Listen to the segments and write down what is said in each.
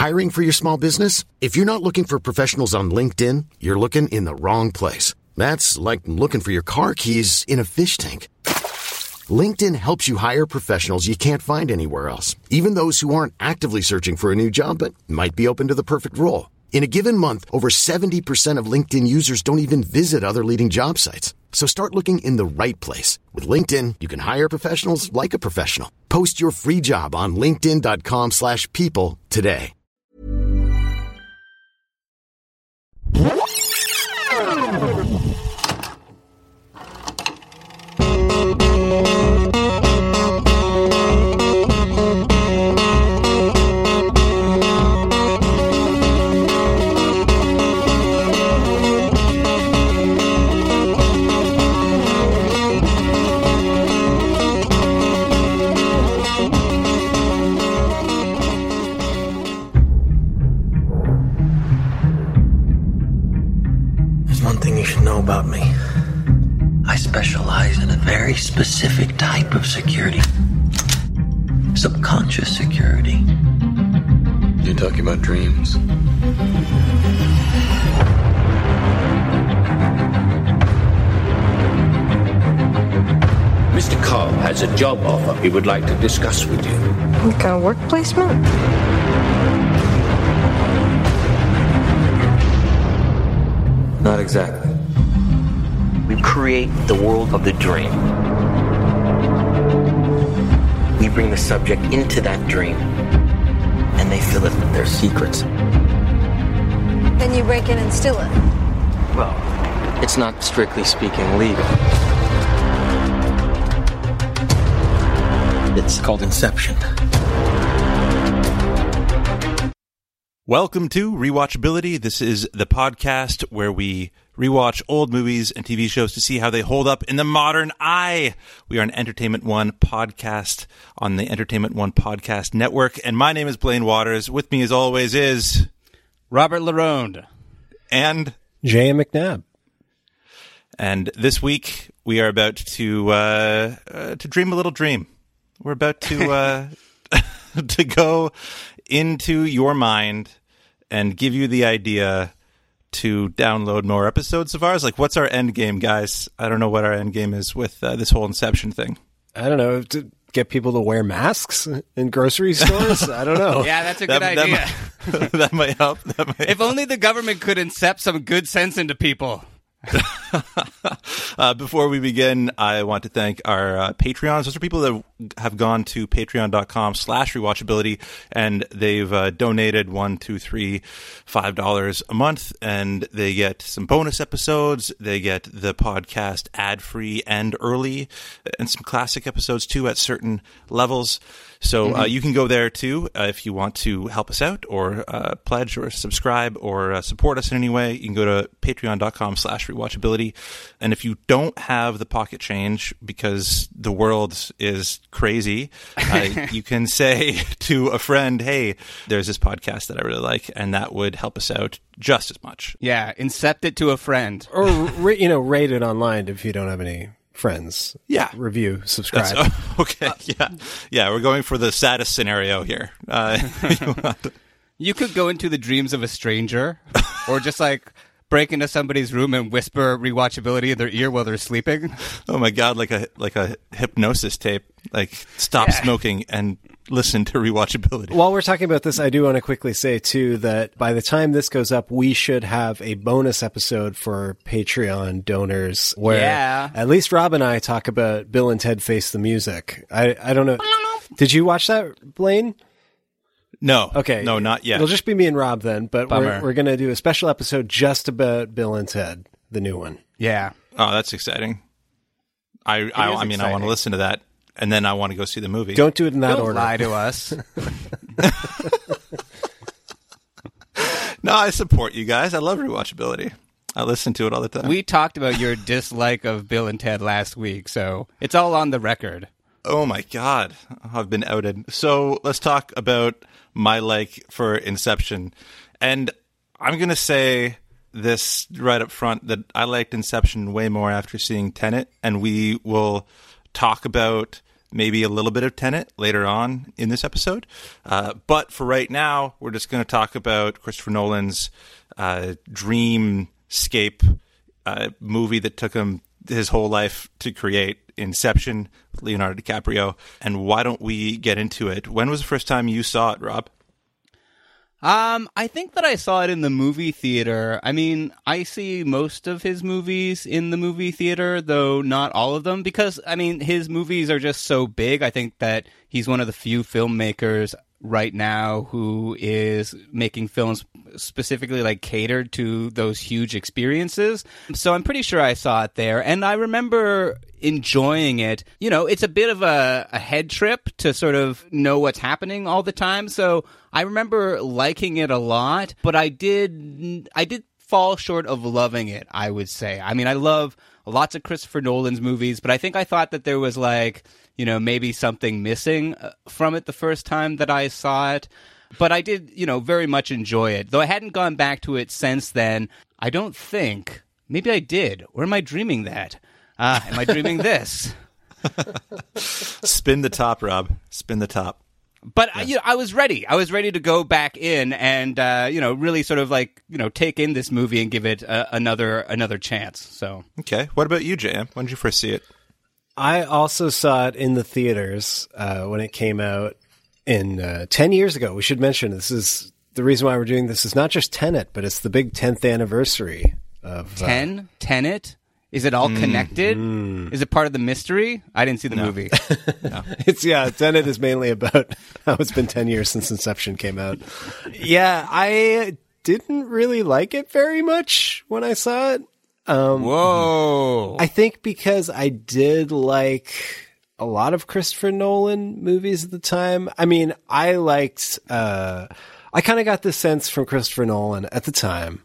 Hiring for your small business? If you're not looking for professionals on LinkedIn, you're looking in the wrong place. That's like looking for your car keys in a fish tank. LinkedIn helps you hire professionals you can't find anywhere else, even those who aren't actively searching for a new job but might be open to the perfect role. In a given month, over 70% of LinkedIn users don't even visit other leading job sites. So start looking in the right place. With LinkedIn, you can hire professionals like a professional. Post your free job on linkedin.com/people today. About me. I specialize in a very specific type of security. Subconscious security. You're talking about dreams? Mr. Cobb has a job offer he would like to discuss with you. Like a work placement? Not exactly. We create the world of the dream. We bring the subject into that dream, and they fill it with their secrets. Then you break in and steal it. Well, it's not strictly speaking legal. It's called Inception. Welcome to Rewatchability. This is the podcast where we rewatch old movies and TV shows to see how they hold up in the modern eye. We are an Entertainment One podcast on the Entertainment One Podcast Network, and my name is Blaine Waters. With me, as always, is Robert Laronde and J.M. McNabb. And this week we are about to dream a little dream. We're about to to go into your mind and give you the idea to download more episodes of ours. Like, what's our end game, guys? I don't know what our end game is with this whole Inception thing. I don't know. To get people to wear masks in grocery stores? I don't know. Yeah, that's a good idea. That might help. If only the government could incept some good sense into people. Before we begin, I want to thank our Patreons. Those are people that have gone to patreon.com/rewatchability, and they've donated $1, $2, $3, $5 a month, and they get some bonus episodes. They get the podcast ad-free and early, and some classic episodes too at certain levels. So you can go there too if you want to help us out or pledge or subscribe or support us in any way. You can go to patreon.com/rewatchability. And if you don't have the pocket change because the world is crazy, you can say to a friend, hey, there's this podcast that I really like, and that would help us out just as much. Yeah, incept it to a friend. Or, rate it online if you don't have any friends. Yeah. Review, subscribe. Okay, yeah. We're going for the saddest scenario here. You could go into the dreams of a stranger or just like break into somebody's room and whisper rewatchability in their ear while they're sleeping. Oh my God, like a hypnosis tape. Like, stop smoking and listen to rewatchability. While we're talking about this, I do want to quickly say, too, that by the time this goes up, we should have a bonus episode for Patreon donors where at least Rob and I talk about Bill and Ted Face the Music. I don't know. Did you watch that, Blaine? No. Okay. No, not yet. It'll just be me and Rob then, but Bummer. we're going to do a special episode just about Bill and Ted, the new one. Yeah. Oh, that's exciting. I want to listen to that, and then I want to go see the movie. Don't do it in that Don't order. lie to us. No, I support you guys. I love rewatchability. I listen to it all the time. We talked about your dislike of Bill and Ted last week, so it's all on the record. Oh my God, I've been outed. So let's talk about my like for Inception. And I'm going to say this right up front, that I liked Inception way more after seeing Tenet, and we will talk about maybe a little bit of Tenet later on in this episode. But for right now, we're just going to talk about Christopher Nolan's dreamscape movie that took him his whole life to create, Inception, Leonardo DiCaprio. And why don't we get into it? When was the first time you saw it, Rob? I think that I saw it in the movie theater. I mean, I see most of his movies in the movie theater, though not all of them, because, I mean, his movies are just so big. I think that he's one of the few filmmakers right now who is making films specifically like catered to those huge experiences. So I'm pretty sure I saw it there, and I remember enjoying it. You know, it's a bit of a head trip to sort of know what's happening all the time. So I remember liking it a lot, but I did fall short of loving it, I would say. I mean, I love lots of Christopher Nolan's movies, but I think I thought that there was like, you know, maybe something missing from it the first time that I saw it. But I did, you know, very much enjoy it. Though I hadn't gone back to it since then. I don't think. Maybe I did. Or am I dreaming that? Am I dreaming this? Spin the top, Rob. Spin the top. But you know, I was ready. I was ready to go back in and you know, really sort of like, you know, take in this movie and give it another chance. So okay. What about you, JM? When did you first see it? I also saw it in the theaters when it came out in 10 years ago. We should mention this is the reason why we're doing this is not just Tenet, but it's the big 10th anniversary of Tenet. Is it all connected? Is it part of the mystery? I didn't see the movie. No. Tenet is mainly about how it's been 10 years since Inception came out. Yeah, I didn't really like it very much when I saw it. Whoa. I think because I did like a lot of Christopher Nolan movies at the time. I mean, I liked, I kind of got the sense from Christopher Nolan at the time,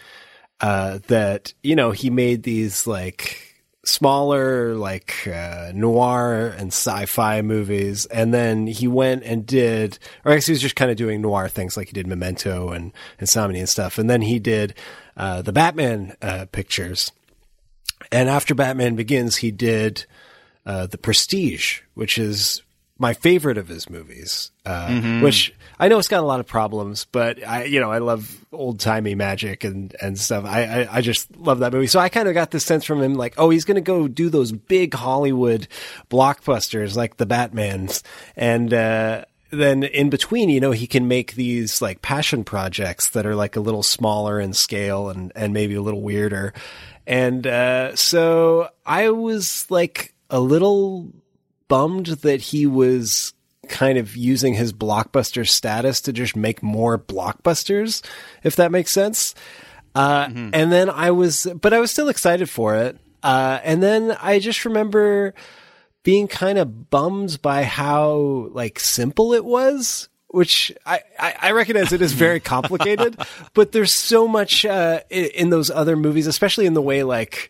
that, you know, he made these like smaller, like, noir and sci-fi movies. And then he went and did, or I guess he was just kind of doing noir things like he did Memento and Insomnia and stuff. And then he did, the Batman, pictures. And after Batman Begins, he did, The Prestige, which is my favorite of his movies, which I know it's got a lot of problems, but I love old timey magic and stuff. I just love that movie. So I kind of got this sense from him, like, oh, he's going to go do those big Hollywood blockbusters like the Batmans. And, then in between, you know, he can make these like passion projects that are like a little smaller in scale and maybe a little weirder. And, so I was like a little bummed that he was kind of using his blockbuster status to just make more blockbusters, if that makes sense. And then I was still excited for it. And then I just remember being kind of bummed by how like simple it was, which I recognize it is very complicated, but there's so much, in those other movies, especially in the way like,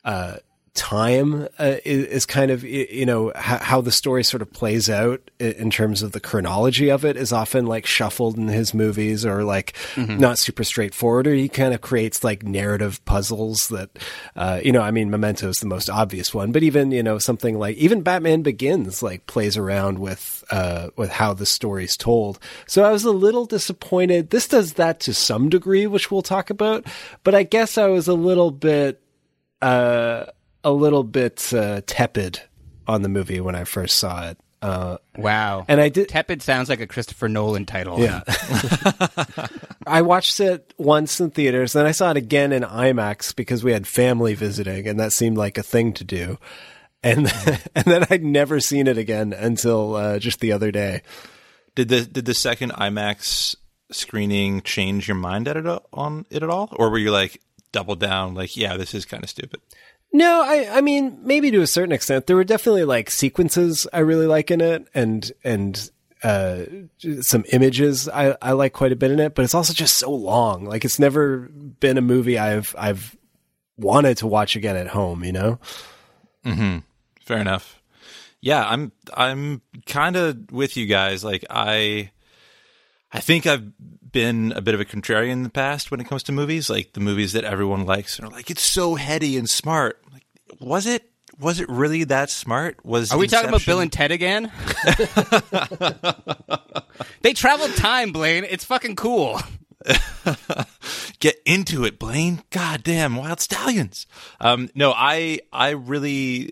time is kind of, you know, how the story sort of plays out in terms of the chronology of it is often like shuffled in his movies or like not super straightforward, or he kind of creates like narrative puzzles that, you know, I mean, Memento is the most obvious one, but even, you know, something like even Batman Begins like plays around with how the story's told. So I was a little disappointed. This does that to some degree, which we'll talk about, but I guess I was a little bit tepid on the movie when I first saw it. Wow. And I did. Tepid sounds like a Christopher Nolan title. Yeah. I watched it once in theaters, then I saw it again in IMAX because we had family visiting, and that seemed like a thing to do. And then I'd never seen it again until just the other day. Did the second IMAX screening change your mind on it at all, or were you like double down, like, yeah, this is kind of stupid? No, I mean, maybe to a certain extent. There were definitely like sequences I really like in it, and some images I like quite a bit in it, but it's also just so long. Like, it's never been a movie I've wanted to watch again at home, you know? Mm-hmm. Fair enough. Yeah, I'm kind of with you guys. Like, I think I've been a bit of a contrarian in the past when it comes to movies, like the movies that everyone likes and are like, it's so heady and smart. Like, was it? was it really that smart? Are we talking about Bill and Ted again? They traveled time, Blaine. It's fucking cool. Get into it, Blaine. God damn, Wild Stallions. No, I really,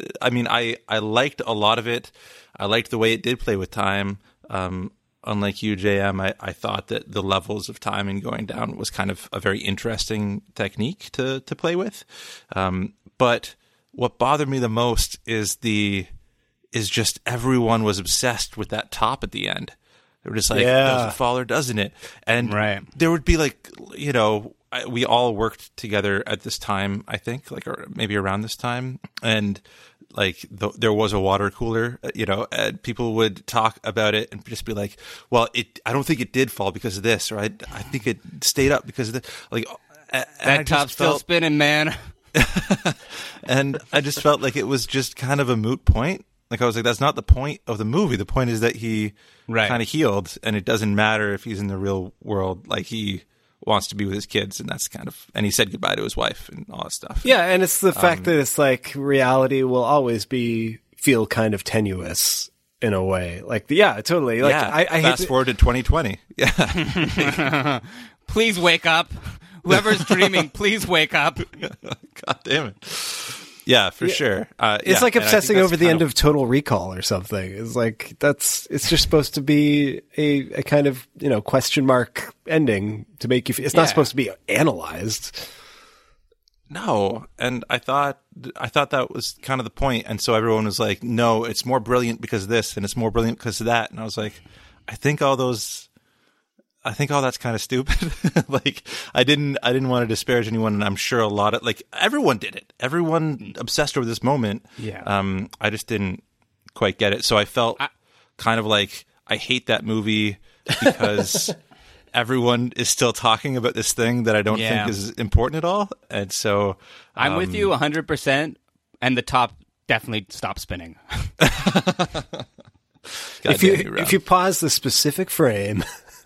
I liked a lot of it. I liked the way it did play with time. Unlike you, JM, I thought that the levels of time and going down was kind of a very interesting technique to play with. But what bothered me the most is just everyone was obsessed with that top at the end. They were just like, does it fall or doesn't it? And there would be like, we all worked together at this time, I think, like, or maybe around this time. And like there was a water cooler, and people would talk about it and just be like, well, I don't think it did fall because of this, or I think it stayed up because of this. Like, that top's still spinning, man. And I just felt like it was just kind of a moot point. Like, I was like, that's not the point of the movie. The point is that he kind of healed, and it doesn't matter if he's in the real world. Like, he wants to be with his kids, and that's and he said goodbye to his wife and all that stuff. Yeah, and it's the fact that it's like reality will always feel kind of tenuous in a way. Like, yeah, totally. Like, I fast forward to 2020. Yeah. Please wake up. Whoever's dreaming, please wake up. God damn it. Yeah, for sure. It's like obsessing over the end of Total Recall or something. It's like, it's just supposed to be a kind of, question mark ending to make you feel, it's not supposed to be analyzed. No. And I thought that was kind of the point. And so everyone was like, no, it's more brilliant because of this, and it's more brilliant because of that. And I was like, I think all that's kind of stupid. Like, I didn't want to disparage anyone, and I'm sure a lot of, like, everyone did it. Everyone obsessed over this moment. Yeah. I just didn't quite get it. So I felt kind of like I hate that movie because everyone is still talking about this thing that I don't think is important at all. And so I'm with you 100%, and the top definitely stopped spinning. If you pause the specific frame.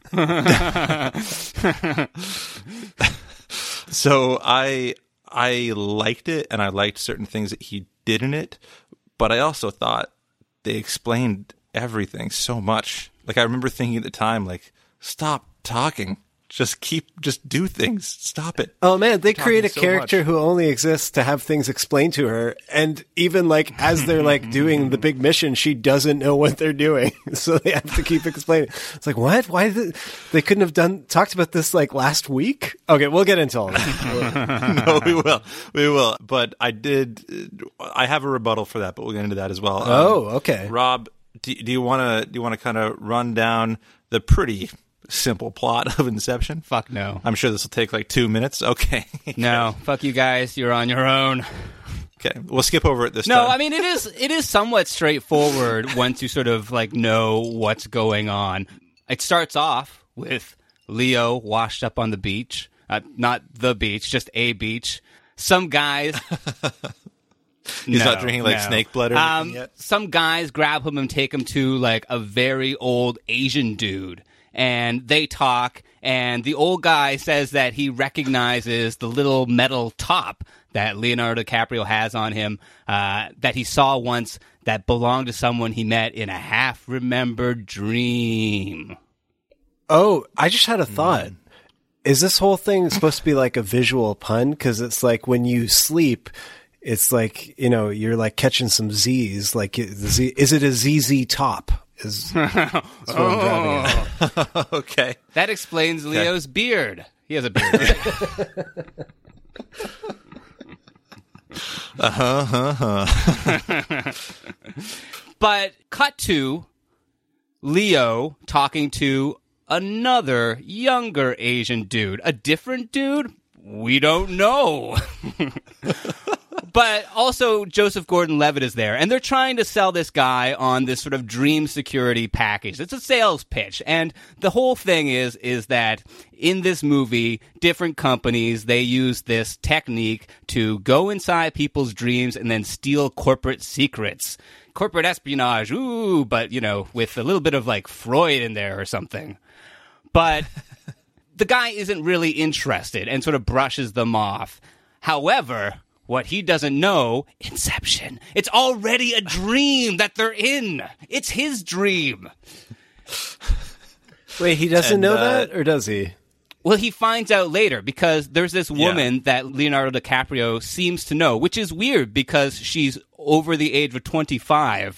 So I liked it, and I liked certain things that he did in it, but I also thought they explained everything so much. Like, I remember thinking at the time, like, stop talking. Just do things. Stop it. Oh man, they create a character who only exists to have things explained to her. And even like as they're like doing the big mission, she doesn't know what they're doing. So they have to keep explaining. It's like, what? Why they couldn't have talked about this like last week? Okay, we'll get into all that. No, we will. But I have a rebuttal for that, but we'll get into that as well. Okay. Rob, do you want to kind of run down the pretty simple plot of Inception? Fuck no. I'm sure this will take like 2 minutes. Okay. No, fuck you guys. You're on your own. Okay, we'll skip over it this time. No, I mean, it is somewhat straightforward once you sort of like know what's going on. It starts off with Leo washed up on the beach. Not the beach, just a beach. Some guys... He's not drinking like snake blood or anything yet? Some guys grab him and take him to like a very old Asian dude. And they talk, and the old guy says that he recognizes the little metal top that Leonardo DiCaprio has on him that he saw once that belonged to someone he met in a half-remembered dream. Oh, I just had a thought. Is this whole thing supposed to be like a visual pun? Because it's like when you sleep, it's like, you're like catching some Z's. Like, is it a ZZ top? Is what I'm driving at. Okay. That explains Leo's beard. He has a beard, right? But cut to Leo talking to another younger Asian dude. A different dude? We don't know. But also Joseph Gordon-Levitt is there, and they're trying to sell this guy on this sort of dream security package. It's a sales pitch, and the whole thing is that in this movie, different companies, they use this technique to go inside people's dreams and then steal corporate secrets. Corporate espionage, ooh, but, with a little bit of, like, Freud in there or something. But the guy isn't really interested and sort of brushes them off. However... what he doesn't know, Inception. It's already a dream that they're in. It's his dream. Wait, he doesn't know that, or does he? Well, he finds out later because there's this woman that Leonardo DiCaprio seems to know, which is weird because she's over the age of 25.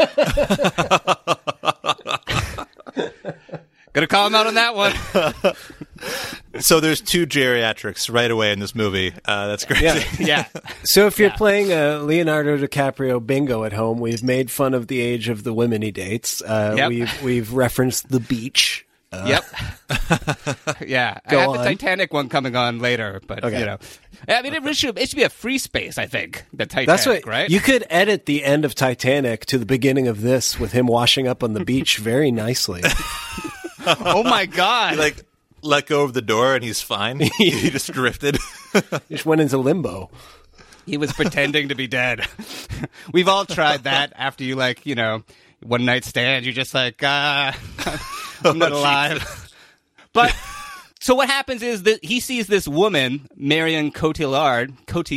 Gonna call him out on that one. So there's 2 geriatrics right away in this movie. That's crazy. Yeah. So if you're playing a Leonardo DiCaprio bingo at home, we've made fun of the age of the women he dates. We've referenced The Beach. Yep. Yeah. I have the Titanic one coming on later, but you know, I mean, it should be a free space. I think the Titanic. That's what, right? You could edit the end of Titanic to the beginning of this with him washing up on the beach very nicely. Oh my God! He let go of the door and he's fine. He just drifted. He just went into limbo. He was pretending to be dead. We've all tried that after you one night stand. You're just like, I'm not alive. But so what happens is that he sees this woman, Marion Cotillard.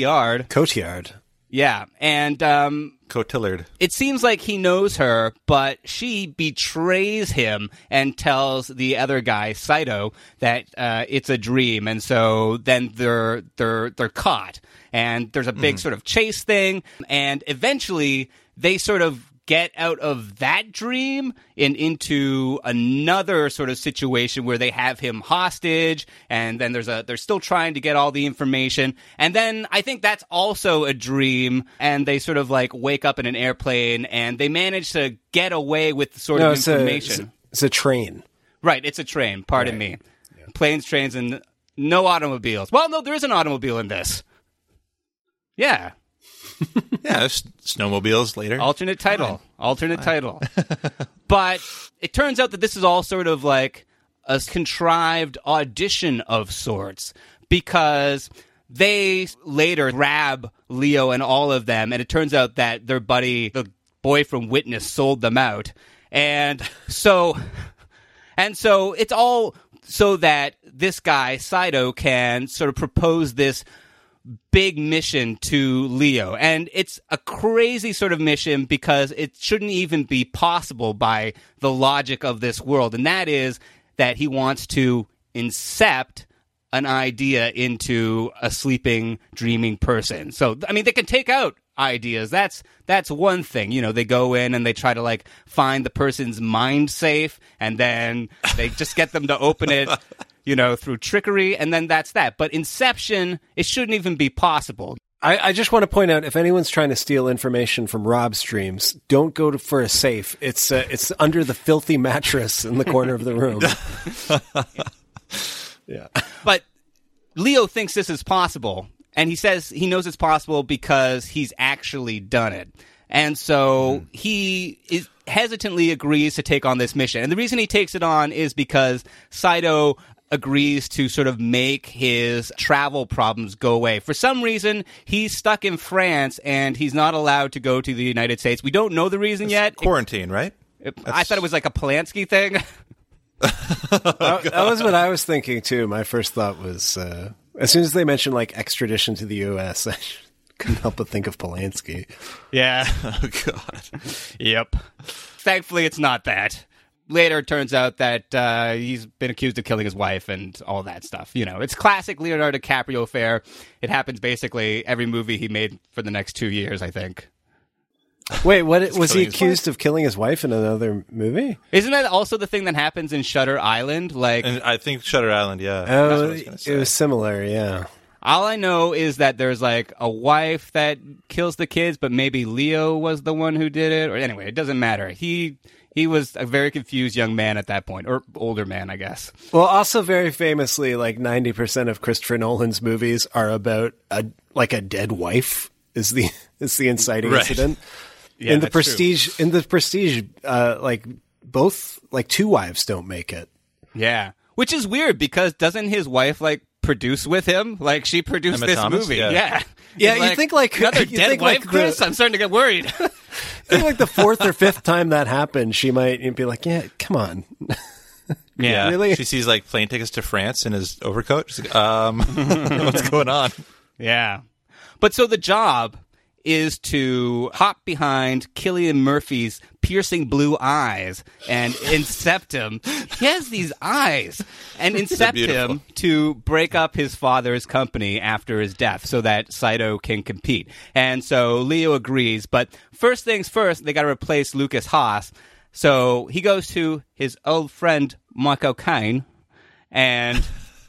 Yeah, and Cotillard. It seems like he knows her, but she betrays him and tells the other guy, Saito, that it's a dream, and so then they're caught, and there's a big sort of chase thing, and eventually they sort of get out of that dream and into another sort of situation where they have him hostage, and then they're still trying to get all the information, and then I think that's also a dream, and they sort of wake up in an airplane, and they manage to get away with the sort of information. It's a train. Right, it's a train. Pardon me. Yeah. Planes, trains, and no automobiles. Well, no, there is an automobile in this. Yeah. Yeah, there's snowmobiles later. Alternate title. But it turns out that this is all sort of like a contrived audition of sorts, because they later grab Leo and all of them, and it turns out that their buddy, the boy from Witness, sold them out. And so it's all so that this guy, Saito, can sort of propose this big mission to Leo. And it's a crazy sort of mission because it shouldn't even be possible by the logic of this world. And that is that he wants to incept an idea into a sleeping, dreaming person. So, I mean, they can take out ideas. That's one thing. You know, they go in and they try to find the person's mind safe, and then they just get them to open it, through trickery, and then that's that. But Inception, it shouldn't even be possible. I just want to point out, if anyone's trying to steal information from Rob's streams, don't go for a safe. It's under the filthy mattress in the corner of the room. Yeah. But Leo thinks this is possible, and he says he knows it's possible because he's actually done it. And so he hesitantly agrees to take on this mission. And the reason he takes it on is because Saito agrees to sort of make his travel problems go away. For some reason, he's stuck in France, and he's not allowed to go to the United States. We don't know the reason yet. Quarantine, right? I thought it was like a Polanski thing. That was what I was thinking, too. My first thought was, as soon as they mentioned, extradition to the U.S., I couldn't help but think of Polanski. Yeah. Oh, God. Yep. Thankfully, it's not that. Later, it turns out that he's been accused of killing his wife and all that stuff. It's classic Leonardo DiCaprio fare. It happens basically every movie he made for the next 2 years, I think. Wait, what was he accused of killing his wife in another movie? Isn't that also the thing that happens in Shutter Island? And I think Shutter Island, yeah. Oh, it was similar, yeah. All I know is that there's a wife that kills the kids, but maybe Leo was the one who did it. Or anyway, it doesn't matter. He was a very confused young man at that point, or older man, I guess. Well, also very famously, 90% of Christopher Nolan's movies are about a dead wife is the inciting incident. Yeah, in the Prestige, both two wives don't make it. Yeah, which is weird because doesn't his wife produce with him? She produced Emma this Thomas? movie. Yeah. Yeah, you think another dead wife, Chris? I'm starting to get worried. I think the fourth or fifth time that happened, she might be like, "Yeah, come on." Yeah, really. She sees plane tickets to France in his overcoat. She's like, "What's going on?" Yeah. But so the job is to hop behind Cillian Murphy's piercing blue eyes and incept him. He has these eyes. And incept him to break up his father's company after his death so that Saito can compete. And so Leo agrees. But first things first, they got to replace Lucas Haas. So he goes to his old friend Michael Caine and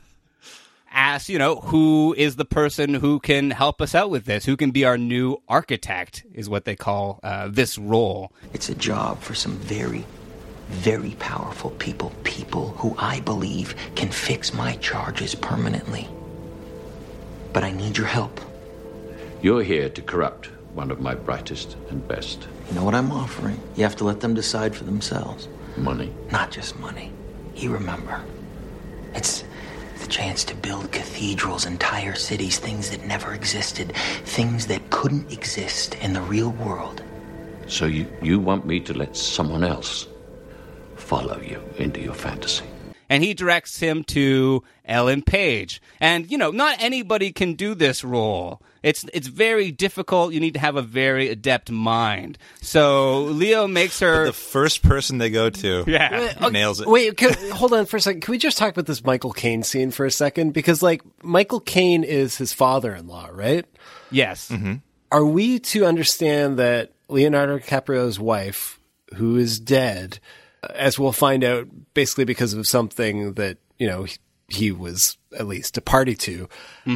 asks, who is the person who can help us out with this? Who can be our new architect is what they call this role. It's a job for some very, very powerful people. People who I believe can fix my charges permanently. But I need your help. You're here to corrupt one of my brightest and best. You know what I'm offering? You have to let them decide for themselves. Money? Not just money. You remember. It's the chance to build cathedrals, entire cities, things that never existed, things that couldn't exist in the real world. So you want me to let someone else follow you into your fantasy? And he directs him to Ellen Page. And, not anybody can do this role. It's very difficult. You need to have a very adept mind. So Leo makes her... But the first person they go to nails it. Wait, hold on for a second. Can we just talk about this Michael Caine scene for a second? Because, Michael Caine is his father-in-law, right? Yes. Mm-hmm. Are we to understand that Leonardo DiCaprio's wife, who is dead, as we'll find out basically because of something that, he was at least a party to,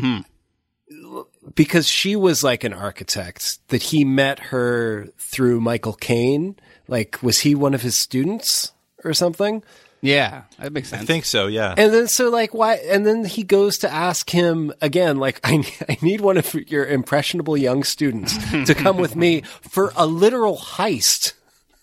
because she was like an architect, that he met her through Michael Caine? Was he one of his students or something? Yeah, that makes sense. I think so, yeah. And then why? And then he goes to ask him again, I need one of your impressionable young students to come with me for a literal heist.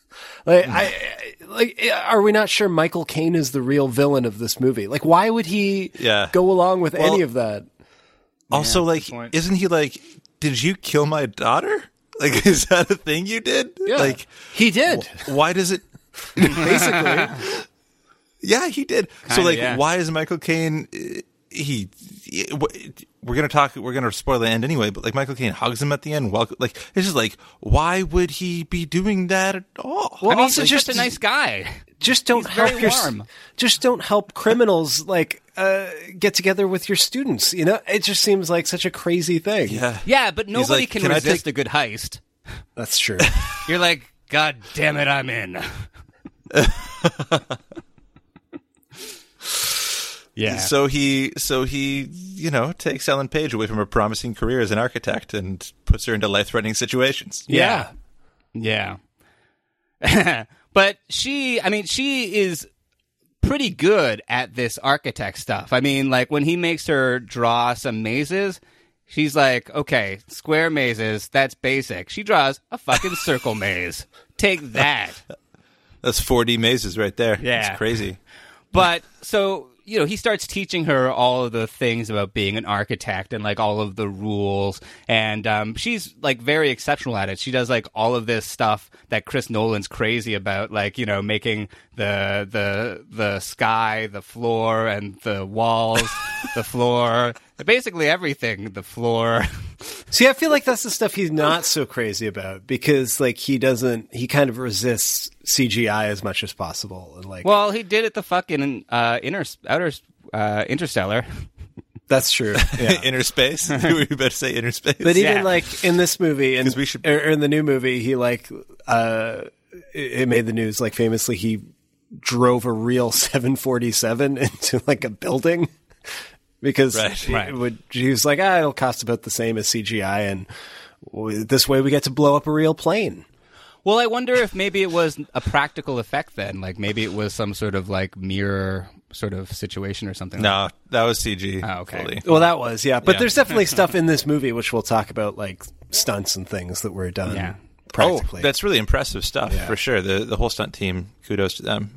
Are we not sure Michael Caine is the real villain of this movie? Why would he go along with any of that? Also, isn't he did you kill my daughter? Is that a thing you did? Yeah. He did. Why does it... Basically. Yeah, he did. Why is Michael Caine... We're gonna spoil the end anyway, but Michael Caine hugs him at the end. It's just why would he be doing that at all? Well, he's just a nice guy. Just don't help just don't help criminals get together with your students. It just seems like such a crazy thing. Yeah, but nobody can resist a good heist. That's true. You're like, God damn it, I'm in. Yeah. So he takes Ellen Page away from her promising career as an architect and puts her into life-threatening situations. Yeah. But she is pretty good at this architect stuff. When he makes her draw some mazes, she's like, okay, square mazes, that's basic. She draws a fucking circle maze. Take that. That's 4D mazes right there. Yeah. It's crazy. But so... he starts teaching her all of the things about being an architect and all of the rules. And she's very exceptional at it. She does all of this stuff that Chris Nolan's crazy about, making the sky, the floor, and the walls, the floor, basically everything, the floor. See, I feel like that's the stuff he's not so crazy about because he kind of resists CGI as much as possible. And well, he did it the fucking Interstellar. That's true. Yeah. Inner space. We better say inner space. But even in this movie, or in the new movie, he it made the news. Famously, he drove a real 747 into a building. Because he was like, it'll cost about the same as CGI, and this way we get to blow up a real plane. Well, I wonder if maybe it was a practical effect then. Maybe it was some sort of mirror sort of situation or something. No, that was CG. Oh, okay. Fully. Well, that was, yeah. But there's definitely stuff in this movie which we'll talk about, stunts and things that were done practically. Oh, that's really impressive stuff, for sure. The whole stunt team, kudos to them.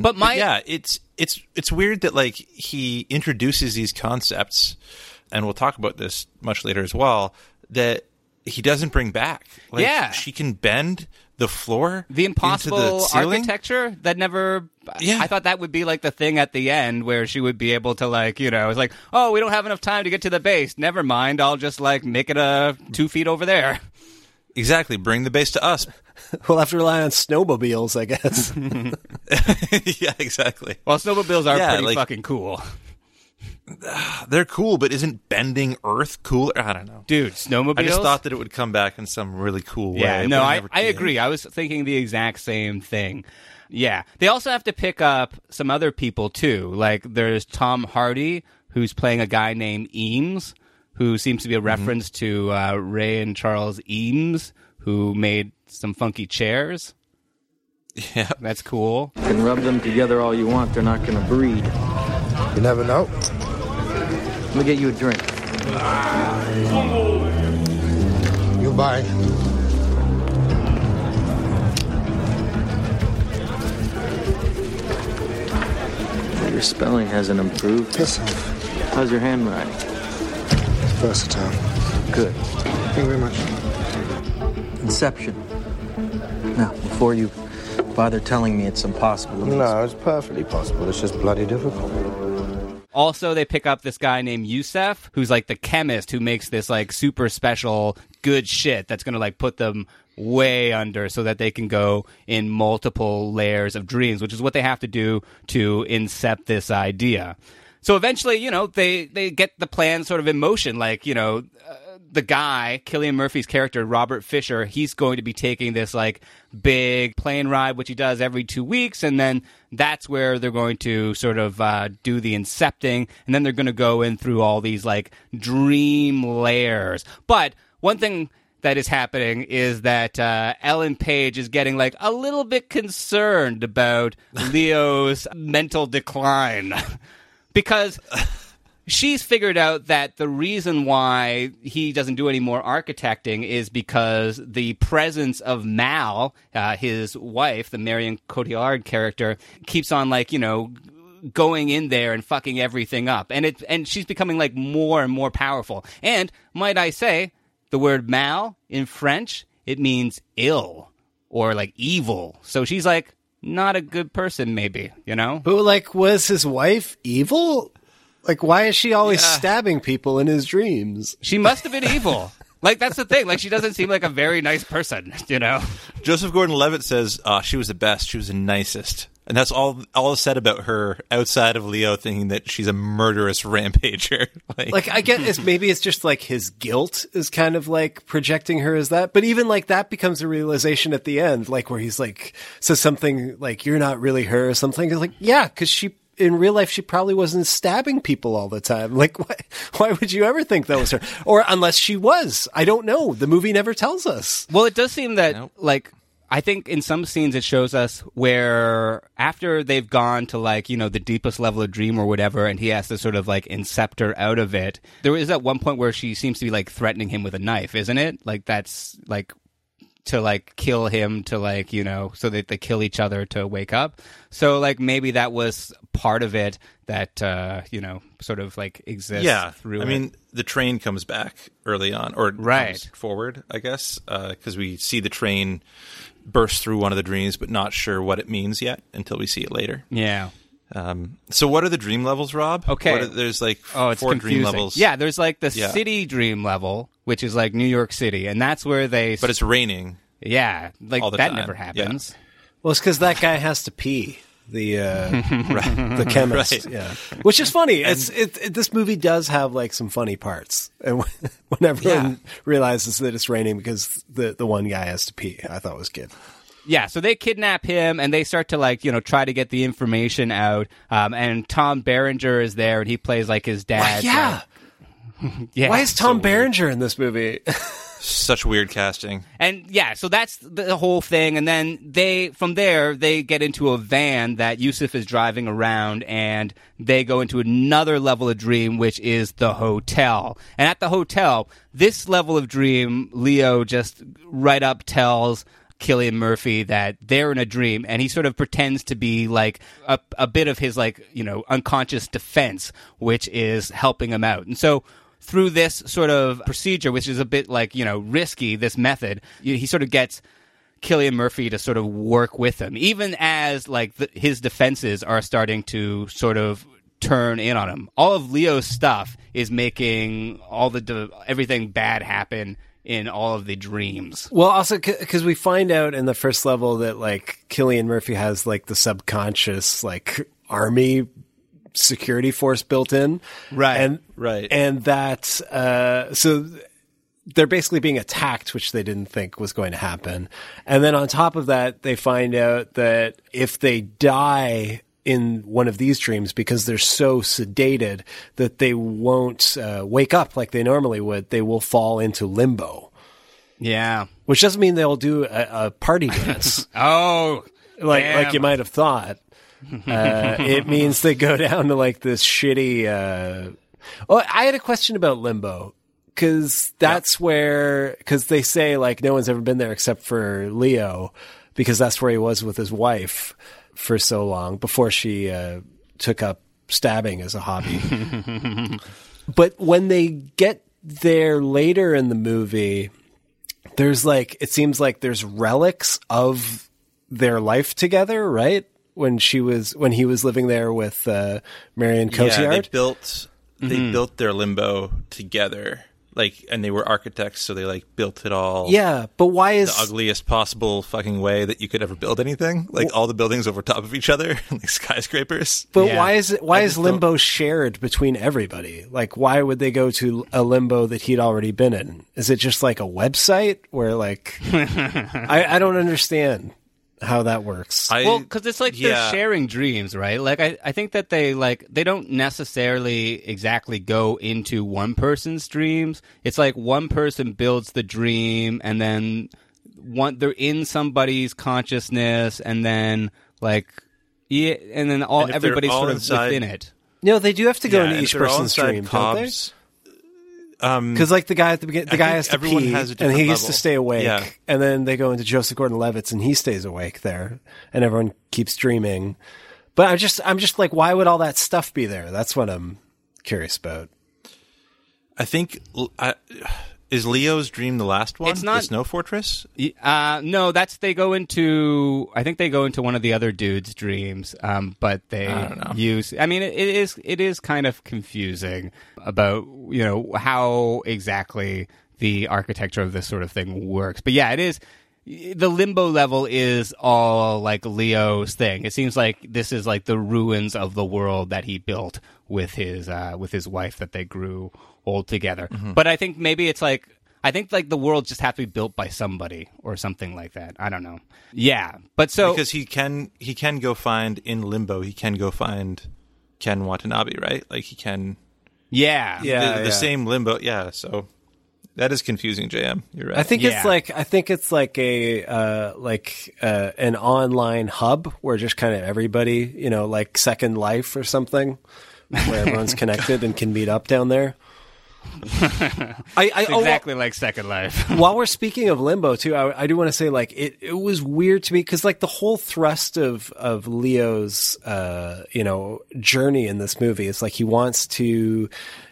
It's weird that he introduces these concepts, and we'll talk about this much later as well, that he doesn't bring back. She can bend the floor, the impossible into the ceiling? architecture that never. Yeah. I thought that would be like the thing at the end where she would be able to like, you know, it's like, oh, we don't have enough time to get to the base. Never mind, I'll just like make it 2 feet over there. Exactly. Bring the base to us. We'll have to rely on snowmobiles, I guess. Yeah, exactly. Well, snowmobiles are pretty fucking cool. They're cool, but isn't bending Earth cooler? I don't know. Dude, snowmobiles? I just thought that it would come back in some really cool way. Yeah, no, I agree. I was thinking the exact same thing. Yeah. They also have to pick up some other people, too. Like, there's Tom Hardy, who's playing a guy named Eames, who seems to be a reference to Ray and Charles Eames, who made some funky chairs. Yeah. That's cool. You can rub them together all you want. They're not going to breed. You never know. Let me get you a drink. You buy. Your spelling hasn't improved. Piss off. How's your handwriting? It's versatile. Good. Thank you very much. Inception. Now, before you bother telling me it's impossible. No, it's perfectly possible. It's just bloody difficult. Also, they pick up this guy named Yusef, who's like the chemist who makes this like super special good shit that's going to like put them way under so that they can go in multiple layers of dreams, which is what they have to do to incept this idea. So eventually, you know, they get the plan sort of in motion. Like, you know, the guy, Cillian Murphy's character, Robert Fisher, he's going to be taking this like big plane ride, which he does every 2 weeks. And then that's where they're going to sort of do the incepting. And then they're going to go in through all these like dream layers. But one thing that is happening is that Ellen Page is getting like a little bit concerned about Leo's mental decline. Because she's figured out that the reason why he doesn't do any more architecting is because the presence of Mal, his wife, the Marion Cotillard character, keeps on like, you know, going in there and fucking everything up. And she's becoming like more and more powerful. And might I say, the word Mal in French, it means ill or like evil. So she's like, not a good person, maybe, you know? But, like, was his wife evil? Like, why is she always stabbing people in his dreams? She must have been evil. Like, that's the thing. Like, she doesn't seem like a very nice person, you know? Joseph Gordon-Levitt says she was the best. She was the nicest. And that's all said about her outside of Leo thinking that she's a murderous rampager. Like I get maybe it's just like his guilt is kind of like projecting her as that. But even like that becomes a realization at the end, like where he's like, says something like, you're not really her or something. It's like, yeah, because she, in real life, she probably wasn't stabbing people all the time. Like, why would you ever think that was her? Or unless she was. I don't know. The movie never tells us. Well, it does seem that, like, I think in some scenes it shows us where after they've gone to like, you know, the deepest level of dream or whatever, and he has to sort of like incept her out of it. There is at one point where she seems to be like threatening him with a knife, isn't it? Like that's like to like kill him to like, you know, so that they kill each other to wake up. So like maybe that was part of it that, you know, sort of like exists through I mean, the train comes back early on or comes forward, I guess, because we see the train burst through one of the dreams, but not sure what it means yet until we see it later. Yeah. So what are the dream levels, Rob? Okay. There's like it's 4 confusing. dream levels. Yeah, there's like the city dream level, which is like New York City, and that's where they... But it's raining. Yeah, like all the that time. Never happens. Yeah. Well, it's because that guy has to pee. The chemist, right. yeah. Which is funny. This movie does have like some funny parts, and when everyone realizes that it's raining because the one guy has to pee, I thought it was good. Yeah, so they kidnap him and they start to like, you know, try to get the information out. And Tom Berenger is there and he plays like his dad. Yeah. Why is Tom Berenger in this movie? Such weird casting. And yeah, so that's the whole thing. And then from there, they get into a van that Yusuf is driving around and they go into another level of dream, which is the hotel. And at the hotel, this level of dream, Leo just right up tells Cillian Murphy that they're in a dream, and he sort of pretends to be like a bit of his like, you know, unconscious defense, which is helping him out. And so through this sort of procedure, which is a bit like, you know, risky, this method, he sort of gets Cillian Murphy to sort of work with him, even as like his defenses are starting to sort of turn in on him. All of Leo's stuff is making everything bad happen in all of the dreams. Well, also because we find out in the first level that like Cillian Murphy has like the subconscious like army security force built in, right? And that so they're basically being attacked, which they didn't think was going to happen. And then on top of that, they find out that if they die in one of these dreams, because they're so sedated that they won't wake up like they normally would, they will fall into limbo. Yeah. Which doesn't mean they'll do a party dance. Like you might have thought. It means they go down to like this shitty... I had a question about limbo. Because that's where, because they say like no one's ever been there except for Leo, because that's where he was with his wife for so long before she took up stabbing as a hobby. But when they get there later in the movie, there's like, it seems like there's relics of their life together, right? When he was living there with Marion Cotillard. Yeah, they built their limbo together. Like, and they were architects, so they like built it all. Yeah, but why is the ugliest possible fucking way that you could ever build anything? Like all the buildings over top of each other, like skyscrapers. But why is limbo shared between everybody? Like, why would they go to a limbo that he'd already been in? Is it just like a website where like I don't understand how that works. Well, because it's like they're sharing dreams, right? Like I think that they don't necessarily exactly go into one person's dreams. It's like one person builds the dream, and then they're in somebody's consciousness, and then everybody's sort of within it. No, they do have to go into each person's dream, don't they? Because like the guy at the beginning, the guy has to pee, and he has to stay awake, and then they go into Joseph Gordon-Levitt's, and he stays awake there, and everyone keeps dreaming. But I'm just like, why would all that stuff be there? That's what I'm curious about. I think is Leo's dream the last one? It's not the Snow Fortress. No, they go into one of the other dudes' dreams, but they use. I mean, it is kind of confusing about how exactly the architecture of this sort of thing works. But yeah, it is. The limbo level is all like Leo's thing. It seems like this is like the ruins of the world that he built with his wife that they grew old together. Mm-hmm. But I think maybe it's like, the world just has to be built by somebody or something like that. I don't know. Yeah, but because he can go find in limbo. He can go find Ken Watanabe, right? Like he can. Yeah, the same limbo. Yeah, so. That is confusing, JM. You're right. I think it's like an online hub where just kind of everybody, like Second Life or something, where everyone's connected and can meet up down there. Exactly like Second Life. While we're speaking of limbo too, I do want to say like it was weird to me because like the whole thrust of Leo's journey in this movie is like he wants Ken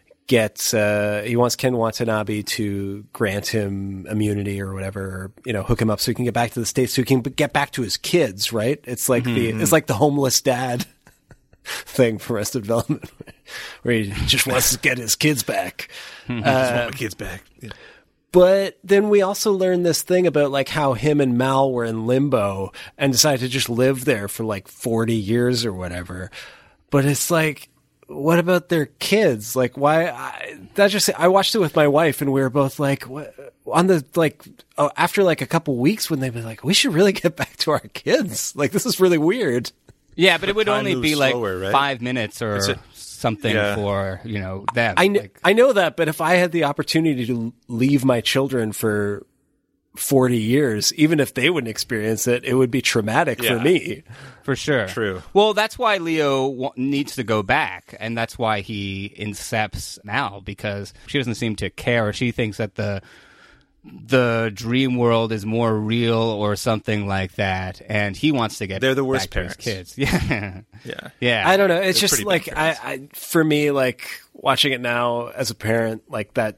Watanabe to grant him immunity or whatever, hook him up so he can get back to the States, so he can get back to his kids, right? It's like it's like the homeless dad thing from Arrested Development, where he just wants to get his kids back. I just want my kids back. Yeah. But then we also learned this thing about like how him and Mal were in limbo and decided to just live there for like 40 years or whatever. But it's like, what about their kids? Like, why? I watched it with my wife, and we were both like, what, after like a couple weeks, when they were like, we should really get back to our kids. Like, this is really weird. Yeah, but it would only be like slower, right? 5 minutes or something for them. I know that, but if I had the opportunity to leave my children for 40 years, even if they wouldn't experience it, it would be traumatic for me. For sure. True. Well, that's why Leo needs to go back, and that's why he incepts Mal, because she doesn't seem to care. She thinks that the dream world is more real or something like that, and he wants to get they're the worst back parents. To his kids. Yeah. I don't know. It's just like for me, like watching it now as a parent, like that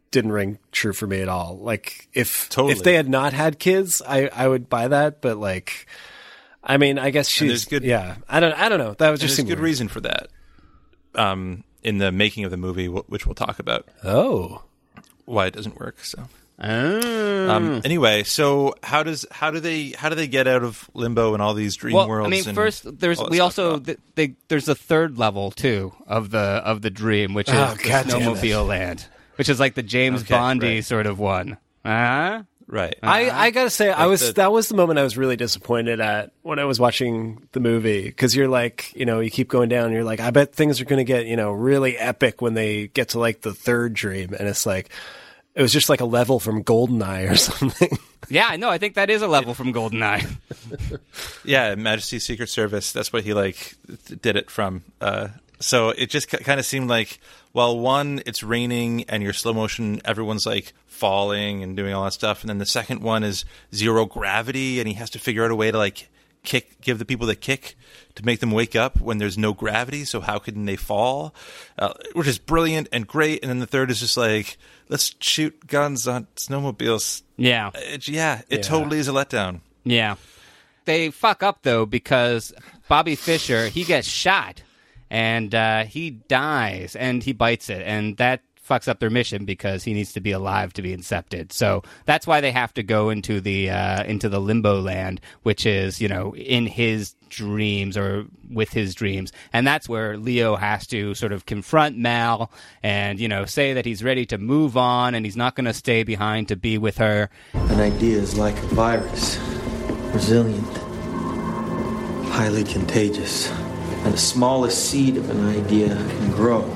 didn't ring true for me at all. Like if they had not had kids, I would buy that. But like, I mean, I guess she's good. Yeah, I don't know. That was just there's good reason for that. In the making of the movie, which we'll talk about. Oh, why it doesn't work. So. Anyway, so how do they get out of limbo and all these dream worlds? I mean, first there's a third level too of the dream, which is the snowmobile land, which is like the James Bondy sort of one. Right. I gotta say, that was the moment I was really disappointed at when I was watching the movie, because you're like, you keep going down, and you're like, I bet things are going to get really epic when they get to like the third dream, and it's like. It was just like a level from GoldenEye or something. Yeah, no, I think that is a level from GoldenEye. Yeah, Majesty's Secret Service. That's what he did it from. So it just kind of seemed like, well, one, it's raining and you're slow motion. Everyone's like falling and doing all that stuff. And then the second one is zero gravity, and he has to figure out a way to like give the people the kick to make them wake up when there's no gravity. So how can they fall? Which is brilliant and great. And then the third is just like, let's shoot guns on snowmobiles. Yeah. It totally is a letdown. Yeah. They fuck up, though, because Bobby Fischer, he gets shot, and he dies, and he bites it, and that fucks up their mission because he needs to be alive to be incepted. So that's why they have to go into the limbo land, which is, in his dreams or with his dreams. And that's where Leo has to sort of confront Mal and, say that he's ready to move on and he's not going to stay behind to be with her. An idea is like a virus, resilient, highly contagious, and the smallest seed of an idea can grow.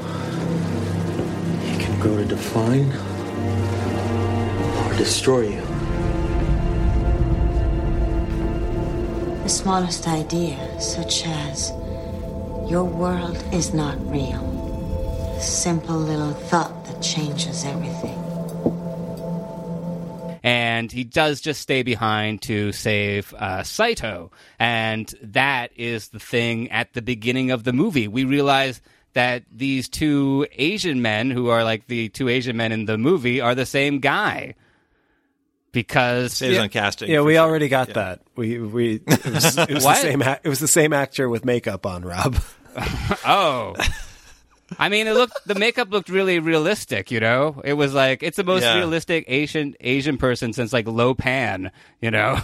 Go to define or destroy you. The smallest idea, such as your world is not real. A simple little thought that changes everything. And he does just stay behind to save Saito. And that is the thing at the beginning of the movie. We realize that these two Asian men, who are like the two Asian men in the movie, are the same guy. Because it was on casting. Yeah, we already got that. It was the same. It was the same actor with makeup on, Rob. Oh, I mean, the makeup looked really realistic. It was like it's the most realistic Asian person since like Lo Pan. Yeah,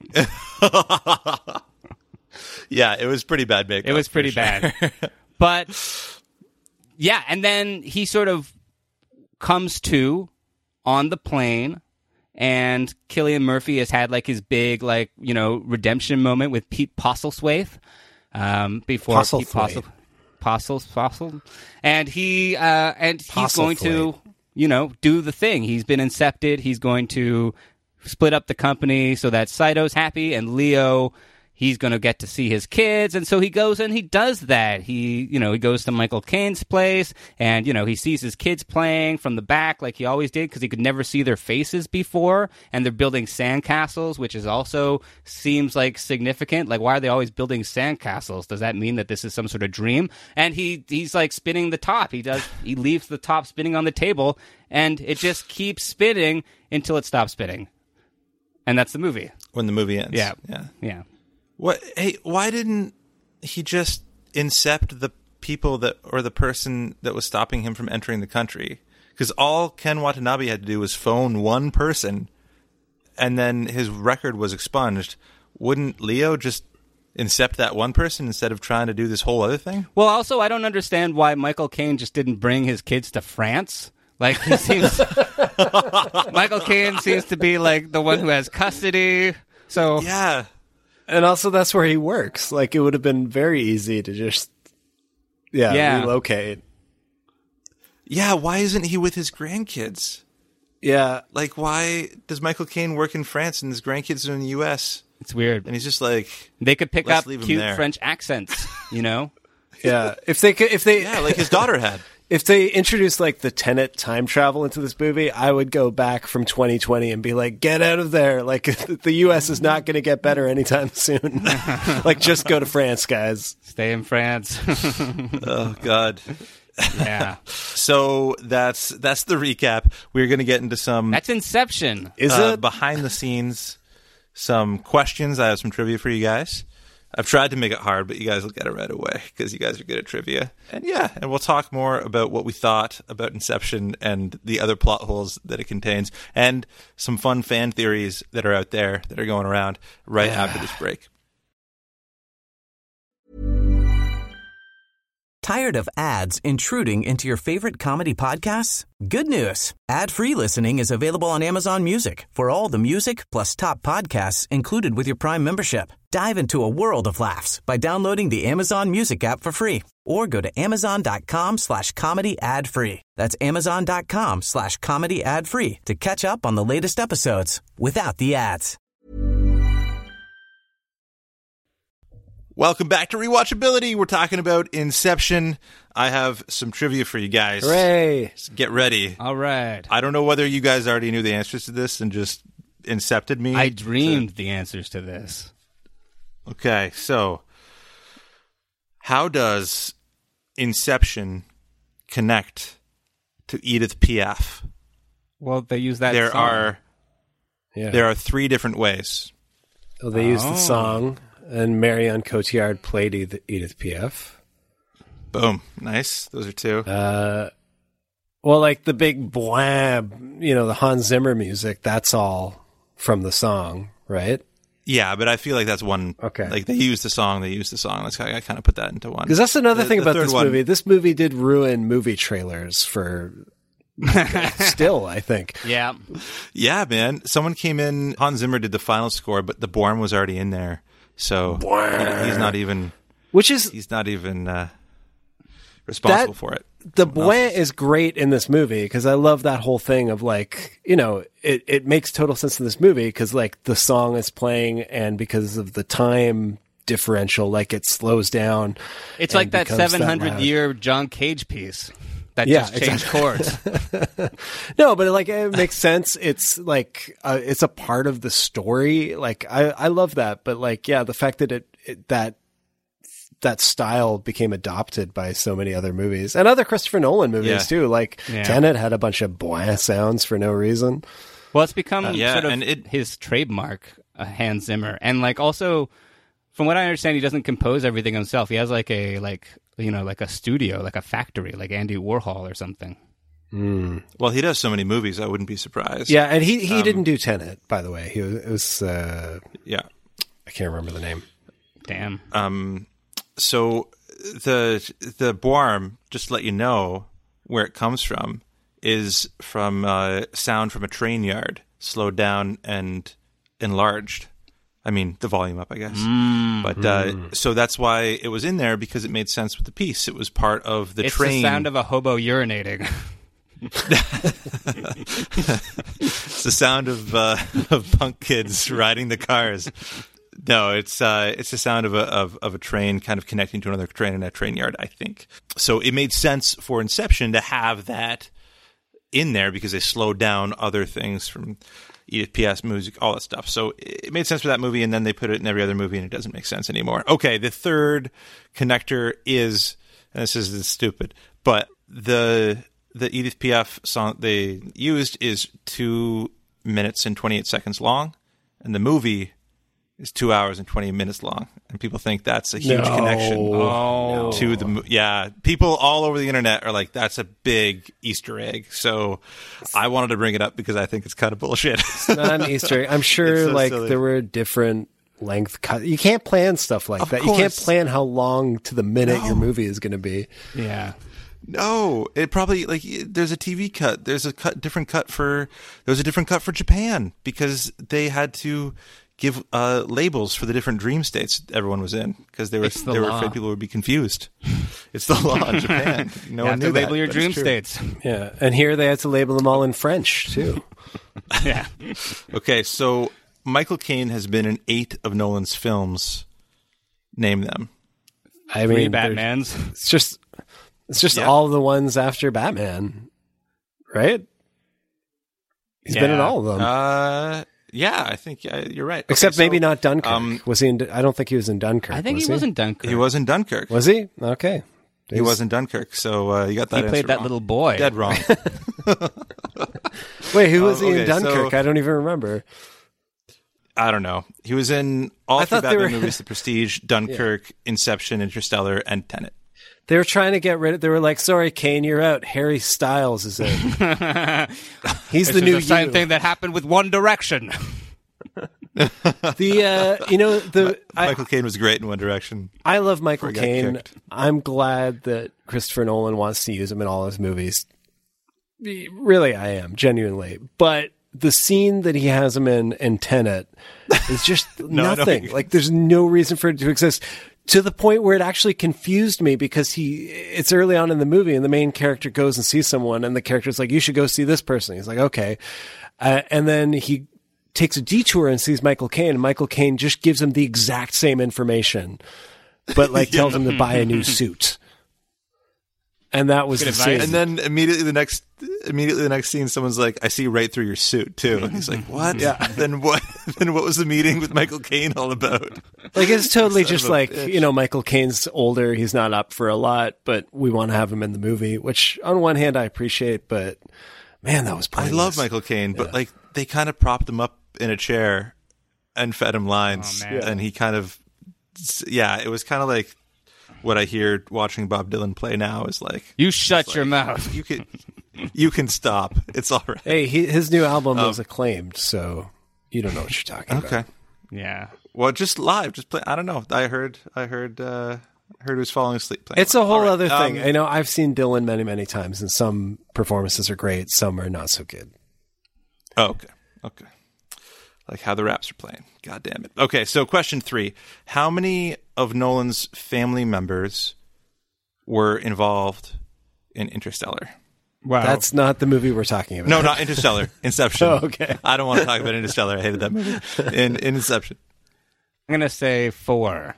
it was pretty bad makeup. It was pretty bad, but. Yeah, and then he sort of comes to on the plane, and Cillian Murphy has had like his big redemption moment with Pete Postlethwaite before Pete Postlethwaite, and he's going to do the thing. He's been incepted. He's going to split up the company so that Saito's happy and Leo. He's going to get to see his kids, and so he goes and he does that. He goes to Michael Caine's place, and, he sees his kids playing from the back like he always did because he could never see their faces before, and they're building sandcastles, which is also seems like significant. Like, why are they always building sandcastles? Does that mean that this is some sort of dream? And he's like spinning the top. He leaves the top spinning on the table, and it just keeps spinning until it stops spinning. And that's the movie. When the movie ends. Yeah. What? Hey, why didn't he just incept the people or the person that was stopping him from entering the country? Because all Ken Watanabe had to do was phone one person, and then his record was expunged. Wouldn't Leo just incept that one person instead of trying to do this whole other thing? Well, also, I don't understand why Michael Caine just didn't bring his kids to France. Like, he seems Michael Caine seems to be like the one who has custody. So yeah. And also, that's where he works. Like, it would have been very easy to just, relocate. Yeah, why isn't he with his grandkids? Yeah. Like, why does Michael Caine work in France and his grandkids are in the U.S.? It's weird. And he's just like, they could pick up cute French accents, Yeah. Like his daughter had. If they introduced like the Tenet time travel into this movie, I would go back from 2020 and be like, get out of there. Like, the U.S. is not going to get better anytime soon. Like, just go to France, guys. Stay in France. Oh, God. Yeah. So that's the recap. We're going to get into some... That's Inception. Is it? Behind the scenes, some questions. I have some trivia for you guys. I've tried to make it hard, but you guys will get it right away because you guys are good at trivia. And and we'll talk more about what we thought about Inception and the other plot holes that it contains, and some fun fan theories that are out there that are going around right after this break. Tired of ads intruding into your favorite comedy podcasts? Good news. Ad-free listening is available on Amazon Music for all the music plus top podcasts included with your Prime membership. Dive into a world of laughs by downloading the Amazon Music app for free or go to amazon.com/comedy ad-free. That's amazon.com/comedy ad-free to catch up on the latest episodes without the ads. Welcome back to Rewatchability. We're talking about Inception. I have some trivia for you guys. Hooray! So get ready. All right. I don't know whether you guys already knew the answers to this and just incepted me. I dreamed the answers to this. Okay, so how does Inception connect to Edith Piaf? Well, they use that There song. are 3 different ways. Oh, they used the song, and Marion Cotillard played Edith Piaf. Boom. Nice. Those are 2. Well, like the big blam, the Hans Zimmer music, that's all from the song, right? Yeah, but I feel like that's one. Okay. Like they used the song. That's how I kind of put that into one. Because that's another thing about this one, movie. This movie did ruin movie trailers for still, I think. Yeah. Yeah, man. Someone came in. Hans Zimmer did the final score, but the Bourne was already in there. So he's not even. He's not even responsible for it. The Bourne is great in this movie because I love that whole thing of like, it makes total sense in this movie because like the song is playing and because of the time differential, like it slows down. It's like that 700-year John Cage piece that just changed chords. No, but it makes sense. It's like it's a part of the story. Like I love that, but like the fact that that style became adopted by so many other movies and other Christopher Nolan movies too. Like Tenet had a bunch of blah sounds for no reason. Well, it's become sort of his trademark, Hans Zimmer, and like also, from what I understand, he doesn't compose everything himself. He has like a studio, like a factory, like Andy Warhol or something. Mm. Well, he does so many movies, I wouldn't be surprised. Yeah, and he didn't do Tenet, by the way. It was I can't remember the name. Damn. So the Bourne, just to let you know where it comes from, is from sound from a train yard, slowed down and enlarged. I mean, the volume up, I guess. But so that's why it was in there, because it made sense with the piece. It was part of the train. It's the sound of a hobo urinating. It's the sound of punk kids riding the cars. No, it's the sound of a train kind of connecting to another train in a train yard, I think. So it made sense for Inception to have that in there because they slowed down other things from Edith Piaf's music, all that stuff. So it made sense for that movie, and then they put it in every other movie, and it doesn't make sense anymore. Okay, the third connector is, and this is stupid, but the Edith Piaf song they used is 2 minutes and 28 seconds long, and the movie is 2 hours and 20 minutes long, and people think that's a huge connection to the. Yeah, people all over the internet are like, "That's a big Easter egg." So I wanted to bring it up because I think it's kind of bullshit. It's not an Easter egg. I'm sure, silly. There were different length cuts. You can't plan stuff like that. You can't plan how long to the minute your movie is going to be. Yeah. No, it probably there's a TV cut. There's a different cut for Japan because they had to give labels for the different dream states everyone was in because they were afraid people would be confused. It's the law in Japan. No one knew that. Label your dream states. Yeah, and here they had to label them all in French too. Yeah. Okay, so Michael Caine has been in 8 of Nolan's films. Name them. I mean, 3 Batmans. It's just all the ones after Batman, right? He's been in all of them. Yeah, I think you're right. Except maybe not Dunkirk. Was he? I don't think he was in Dunkirk. I think he was in Dunkirk. He was in Dunkirk. Was he? Okay. He was in Dunkirk, so you got that. He played that wrong. little boy. Dead wrong. Wait, who was he in Dunkirk? I don't even remember. I don't know. He was in all three Batman movies: The Prestige, Dunkirk, Inception, Interstellar, and Tenet. They were trying to get rid of. They were like, "Sorry, Kane, you're out. Harry Styles is in. He's the new the same thing that happened with One Direction." Michael Caine was great in One Direction. I love Michael Caine. I'm glad that Christopher Nolan wants to use him in all his movies. Really, I am, genuinely. But the scene that he has him in Tenet is just nothing. Like, there's no reason for it to exist. To the point where it actually confused me because it's early on in the movie and the main character goes and sees someone and the character's like, you should go see this person. He's like, okay. And then he takes a detour and sees Michael Caine, and Michael Caine just gives him the exact same information, but like tells him to buy a new suit. And that was the scene. And then immediately the next scene, someone's like, "I see right through your suit too." And he's like, "What? Yeah." Then what? Then what was the meeting with Michael Caine all about? Like, it's totally just like, Michael Caine's older. He's not up for a lot, but we want to have him in the movie. Which, on one hand, I appreciate, but man, that was pointless. I love Michael Caine, but like they kind of propped him up in a chair and fed him lines, and he kind of, it was kind of like what I hear watching Bob Dylan play now is like, you shut your mouth. You can stop. It's all right. He his new album was acclaimed, so you don't know what you're talking about. Okay. Yeah. Well, just live, just play. I don't know. I heard he was falling asleep playing. It's a whole other thing. I know I've seen Dylan many, many times, and some performances are great, some are not so good. Oh, okay. Like how the Raps are playing. God damn it. Okay, so question 3. How many of Nolan's family members were involved in Interstellar? Wow. That's not the movie we're talking about. No, not Interstellar. Inception. Oh, okay. I don't want to talk about Interstellar. I hated that movie. In Inception. I'm going to say 4.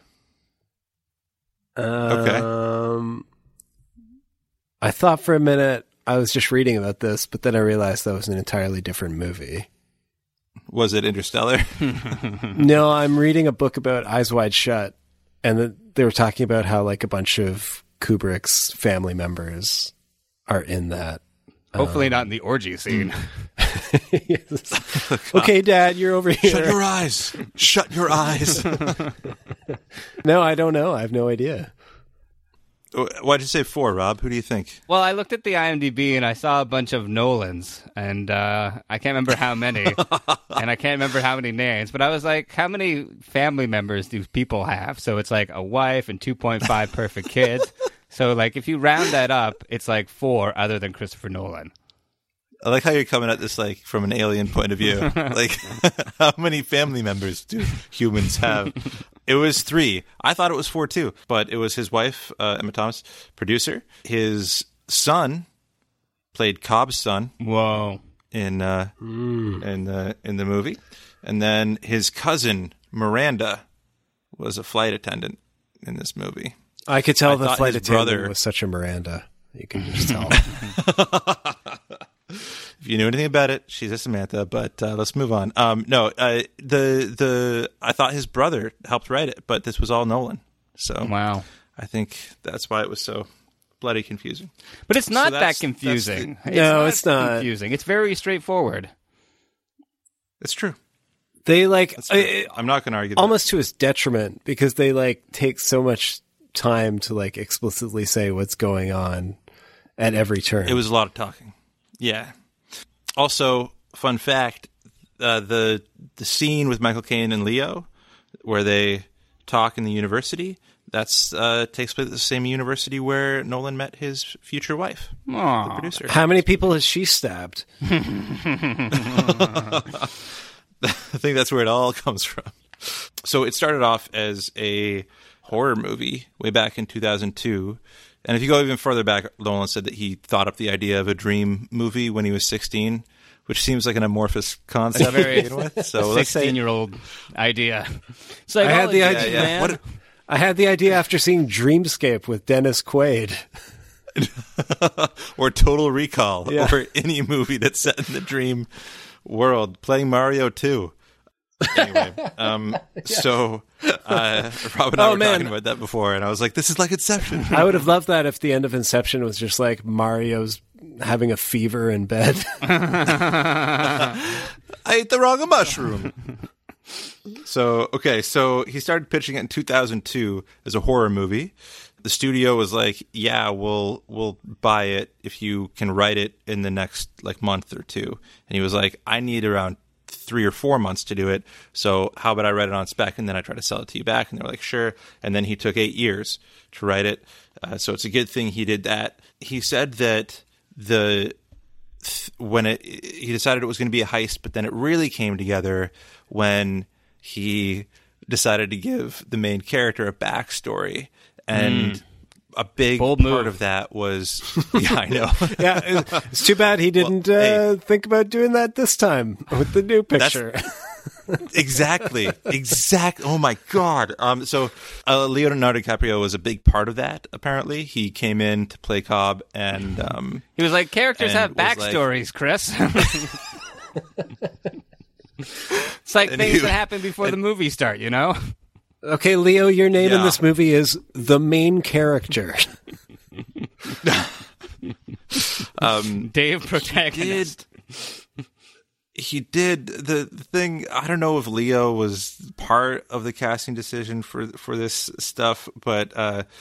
Okay. I thought for a minute I was just reading about this, but then I realized that was an entirely different movie. Was it Interstellar? No, I'm reading a book about Eyes Wide Shut, and they were talking about how like a bunch of Kubrick's family members are in that. Hopefully not in the orgy scene. Okay, Dad, you're over here. Shut your eyes. Shut your eyes. No, I don't know. I have no idea. Why'd you say 4, Rob? Who do you think? Well, I looked at the IMDb and I saw a bunch of Nolans, and I can't remember how many, and I can't remember how many names, but I was like, how many family members do people have? So it's like a wife and 2.5 perfect kids. So like if you round that up, it's like 4 other than Christopher Nolan. I like how you're coming at this like from an alien point of view. Like, how many family members do humans have? It was 3. I thought it was 4 too, but it was his wife, Emma Thomas, producer. His son played Cobb's son. Whoa! In the movie, and then his cousin Miranda was a flight attendant in this movie. I could tell the flight attendant was such a Miranda. You can just tell. If you knew anything about it, she's a Samantha. But let's move on. I thought his brother helped write it, but this was all Nolan. So wow, I think that's why it was so bloody confusing. But it's not that confusing. It's not confusing. It's very straightforward. It's true. They I'm not going to argue. Almost to his detriment, because they like take so much time to like explicitly say what's going on at every turn. It was a lot of talking. Yeah. Also, fun fact, the scene with Michael Caine and Leo, where they talk in the university, that's takes place at the same university where Nolan met his future wife, the producer. How many people has she stabbed? I think that's where it all comes from. So it started off as a horror movie way back in 2002. And if you go even further back, Nolan said that he thought up the idea of a dream movie when he was 16, which seems like an amorphous concept. It's a very 16-year-old idea. So I had the idea. Man. I had the idea after seeing Dreamscape with Dennis Quaid, or Total Recall, or any movie that's set in the dream world. Playing Mario 2. Anyway, so Rob and I were talking about that before, and I was like, this is like Inception. I would have loved that if the end of Inception was just like Mario's having a fever in bed. I ate the wrong mushroom. So he started pitching it in 2002 as a horror movie. The studio was like, yeah, we'll buy it if you can write it in the next like month or two. And he was like, I need around 3 or 4 months to do it. So how about I write it on spec and then I try to sell it to you back? And they were like, sure. And then he took 8 years to write it. So it's a good thing he did that. He said that he decided it was going to be a heist, but then it really came together when he decided to give the main character a backstory. And a big part of that was, yeah, I know. Yeah, it's too bad he didn't think about doing that this time with the new picture. Exactly. Oh my God. So Leonardo DiCaprio was a big part of that. Apparently, he came in to play Cobb, and he was like, "Characters have backstories, Chris." It's like things that happen before the movie start, you know. Okay, Leo, your name in this movie is the main character. Dave Protagonist. He did the thing. I don't know if Leo was part of the casting decision for this stuff, but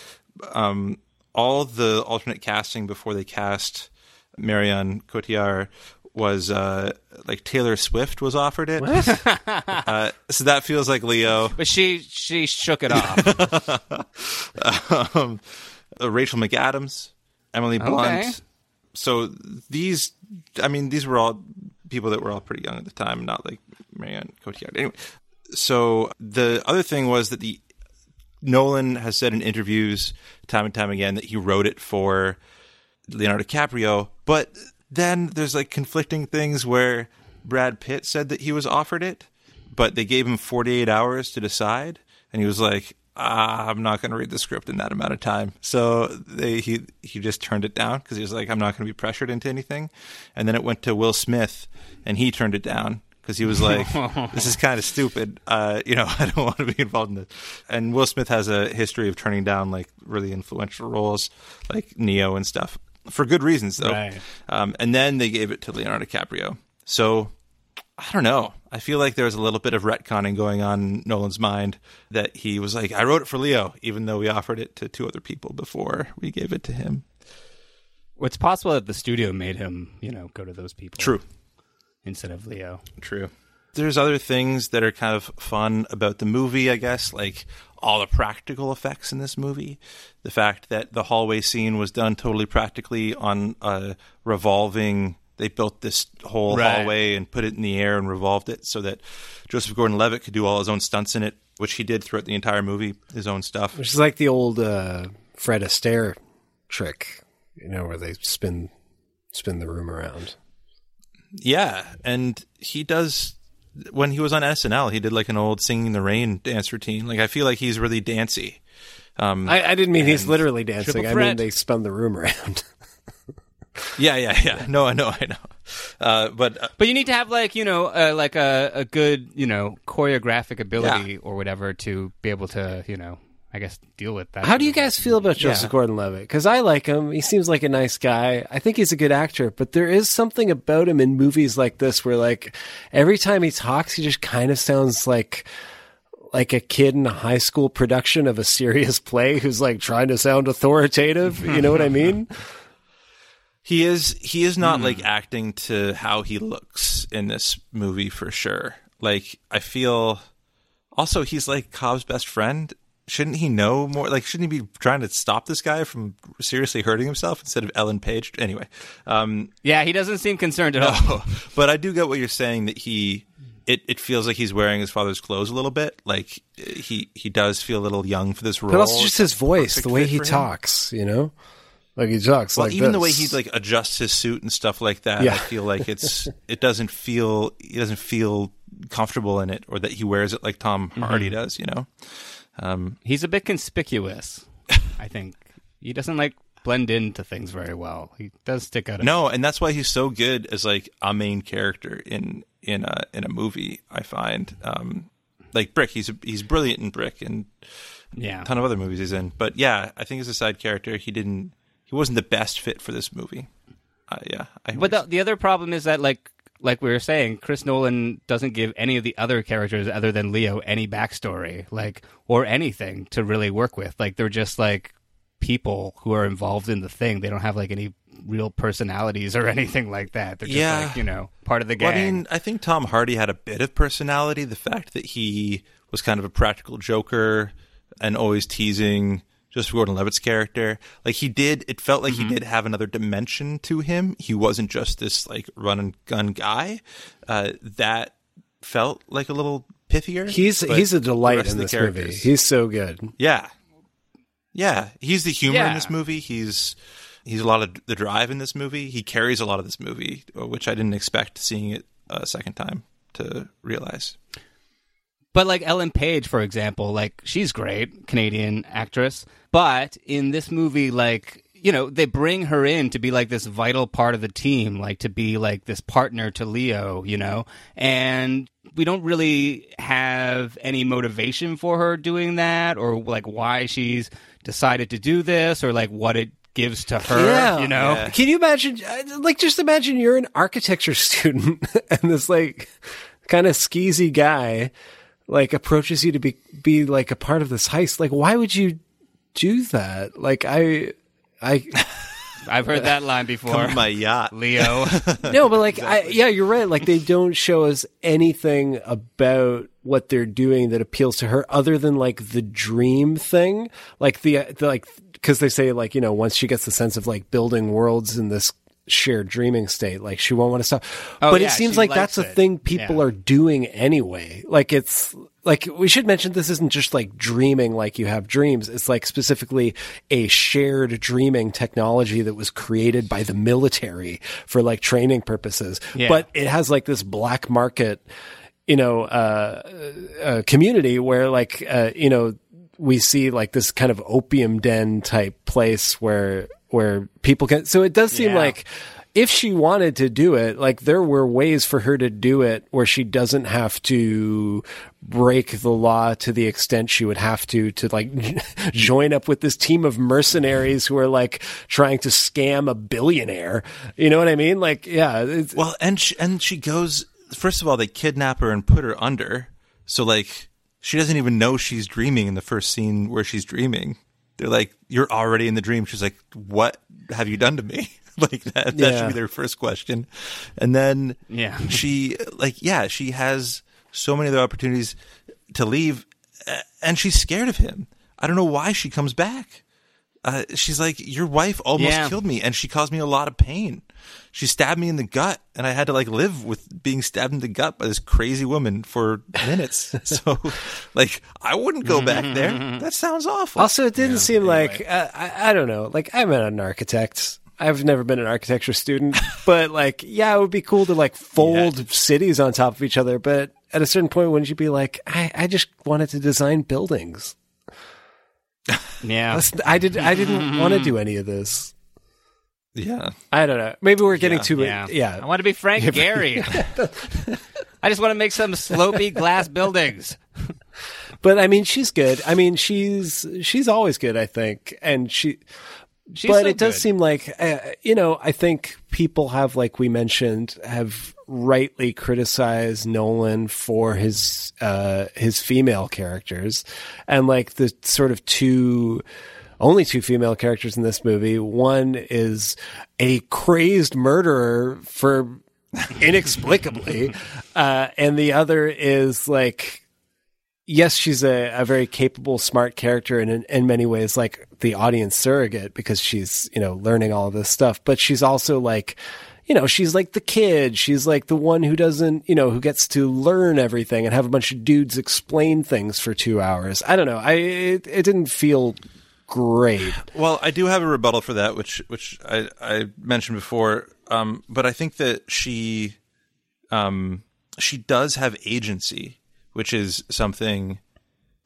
all the alternate casting before they cast Marion Cotillard was like Taylor Swift was offered it. So that feels like Leo. But she shook it off. Rachel McAdams, Emily Blunt. Okay. So these were all people that were all pretty young at the time, not like Marion Cotillard. Anyway, so the other thing was that Nolan has said in interviews time and time again that he wrote it for Leonardo DiCaprio, but then there's like conflicting things where Brad Pitt said that he was offered it, but they gave him 48 hours to decide, and he was like, I'm not going to read the script in that amount of time. So he just turned it down because he was like, I'm not going to be pressured into anything. And then it went to Will Smith, and he turned it down because he was like, this is kind of stupid. I don't want to be involved in this. And Will Smith has a history of turning down like really influential roles like Neo and stuff for good reasons, though. Right. And then they gave it to Leonardo DiCaprio. So I don't know. I feel like there's a little bit of retconning going on in Nolan's mind that he was like, I wrote it for Leo, even though we offered it to 2 other people before we gave it to him. Well, it's possible that the studio made him, go to those people. True. Instead of Leo. True. There's other things that are kind of fun about the movie, I guess, like all the practical effects in this movie. The fact that the hallway scene was done totally practically on a revolving... They built this whole hallway and put it in the air and revolved it so that Joseph Gordon-Levitt could do all his own stunts in it, which he did throughout the entire movie, his own stuff. Which is like the old Fred Astaire trick, where they spin the room around. Yeah, and he does... When he was on SNL, he did like an old Singing in the Rain dance routine. Like, I feel like he's really dancey. I didn't mean he's literally dancing. I mean they spun the room around. Yeah. No, I know. But you need to have like a good choreographic ability or whatever to be able to I guess deal with that. How do you guys feel about Joseph Gordon-Levitt? Because I like him. He seems like a nice guy. I think he's a good actor, but there is something about him in movies like this where like every time he talks, he just kind of sounds like a kid in a high school production of a serious play who's like trying to sound authoritative. You know what I mean? He is not like acting to how he looks in this movie for sure. Like, I feel also he's like Cobb's best friend. Shouldn't he know more? Like, shouldn't he be trying to stop this guy from seriously hurting himself instead of Ellen Page? Anyway. Yeah, he doesn't seem concerned at all. But I do get what you're saying that it feels like he's wearing his father's clothes a little bit. Like he does feel a little young for this role. But also just his voice, the way he talks, Like he talks like even this. the way he like adjusts his suit and stuff like that, I feel like he doesn't feel comfortable in it, or that he wears it like Tom Hardy does, He's a bit conspicuous, I think. He doesn't like blend into things very well. He does stick out. No, and that's why he's so good as like a main character in a movie. I find like Brick, he's brilliant in Brick and a ton of other movies he's in. But yeah, I think as a side character, he wasn't the best fit for this movie. But the other problem is that like we were saying, Chris Nolan doesn't give any of the other characters other than Leo any backstory, like, or anything to really work with. Like, they're just like people who are involved in the thing. They don't have like any real personalities or anything like that. They're just like, part of the gang. Well, I mean, I think Tom Hardy had a bit of personality. The fact that he was kind of a practical joker and always teasing Joseph Gordon-Levitt's character, like it felt like he did have another dimension to him. He wasn't just this like run and gun guy. That felt like a little pithier. He's a delight in this movie. He's so good. Yeah. He's the humor in this movie. He's a lot of the drive in this movie. He carries a lot of this movie, which I didn't expect seeing it a second time to realize. But like Ellen Page, for example, like she's great, Canadian actress. But in this movie, like, they bring her in to be like this vital part of the team, like to be like this partner to Leo, and we don't really have any motivation for her doing that, or like why she's decided to do this, or like what it gives to her, Yeah. Can you imagine, like, just imagine you're an architecture student and this like kind of skeezy guy like approaches you to be like a part of this heist. Like, why would you do that? Like, I've heard that line before. Come on my yacht, Leo. No, but like, you're right. Like, they don't show us anything about what they're doing that appeals to her, other than like the dream thing. Like because they say like, once she gets the sense of like building worlds in this shared dreaming state, like she won't want to stop. But it seems like that's a thing people are doing anyway. Like, it's like, we should mention this isn't just like dreaming like you have dreams. It's like specifically a shared dreaming technology that was created by the military for like training purposes. But it has like this black market, community where like, we see like this kind of opium den type place where people can, so it does seem like if she wanted to do it, like there were ways for her to do it where she doesn't have to break the law to the extent she would have to like join up with this team of mercenaries who are like trying to scam a billionaire. You know what I mean? Like, well, and she goes, first of all, they kidnap her and put her under. So like, she doesn't even know she's dreaming in the first scene where she's dreaming. They're like, you're already in the dream. She's like, what have you done to me? Like that should be their first question. And then she has so many other opportunities to leave, and she's scared of him. I don't know why she comes back. She's like, your wife almost killed me, and she caused me a lot of pain. She stabbed me in the gut, and I had to like live with being stabbed in the gut by this crazy woman for minutes. So, like, I wouldn't go back there. That sounds awful. Also, it didn't seem like I don't know. Like, I'm an architect. I've never been an architecture student, but like, it would be cool to like fold cities on top of each other. But at a certain point, wouldn't you be like, I just wanted to design buildings. Yeah, I didn't want to do any of this. Yeah, I don't know. Maybe we're getting too. I want to be Frank Gehry. I just want to make some slopey glass buildings. But I mean, she's good. I mean, she's always good, I think, and but it does seem like, I think people have, like we mentioned, have rightly criticized Nolan for his female characters, and like the sort of only two female characters in this movie. One is a crazed murderer for inexplicably, and the other is like, yes, she's a very capable, smart character, and in many ways, like the audience surrogate, because she's, learning all of this stuff. But she's also like, she's like the kid. She's like the one who doesn't, who gets to learn everything and have a bunch of dudes explain things for 2 hours. I don't know. It didn't feel great. Well, I do have a rebuttal for that, which I mentioned before. But I think that she does have agency, which is something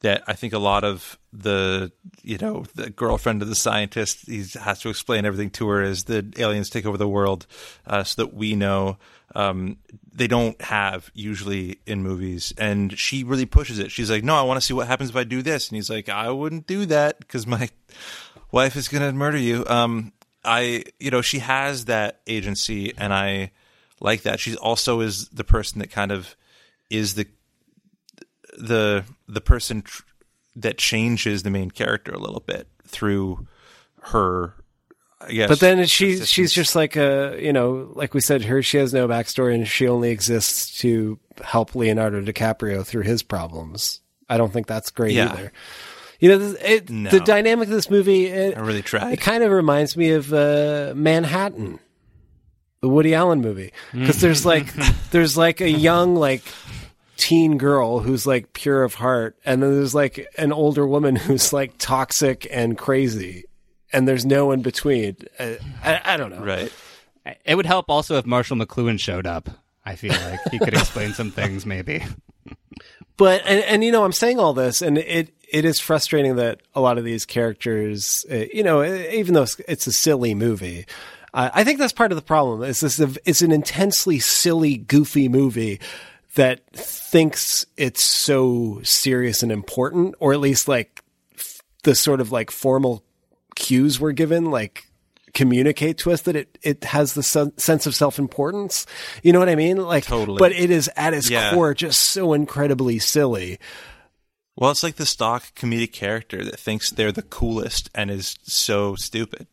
that I think a lot of the girlfriend of the scientist, he has to explain everything to her as the aliens take over the world, so that we know. They don't have usually in movies, and she really pushes it. She's like, no, I want to see what happens if I do this. And he's like, I wouldn't do that because my wife is going to murder you. She has that agency, and I like that. She also is the person that kind of is the person that changes the main character a little bit through her. Yes, but then she's just like like we said, she has no backstory, and she only exists to help Leonardo DiCaprio through his problems. I don't think that's great either. The dynamic of this movie, I really tried. It kind of reminds me of Manhattan, the Woody Allen movie, because there's like a young teen girl who's like pure of heart, and then there's like an older woman who's like toxic and crazy. And there's no in between. I don't know. Right. It would help also if Marshall McLuhan showed up. I feel like he could explain some things, maybe. But and I'm saying all this, and it is frustrating that a lot of these characters, even though it's a silly movie, I think that's part of the problem. It's an intensely silly, goofy movie that thinks it's so serious and important, or at least like the sort of like formal cues we're given communicate to us that it has the sense of self-importance. You know what I mean? Totally. But it is at its core just so incredibly silly. Well, it's like the stock comedic character that thinks they're the coolest and is so stupid.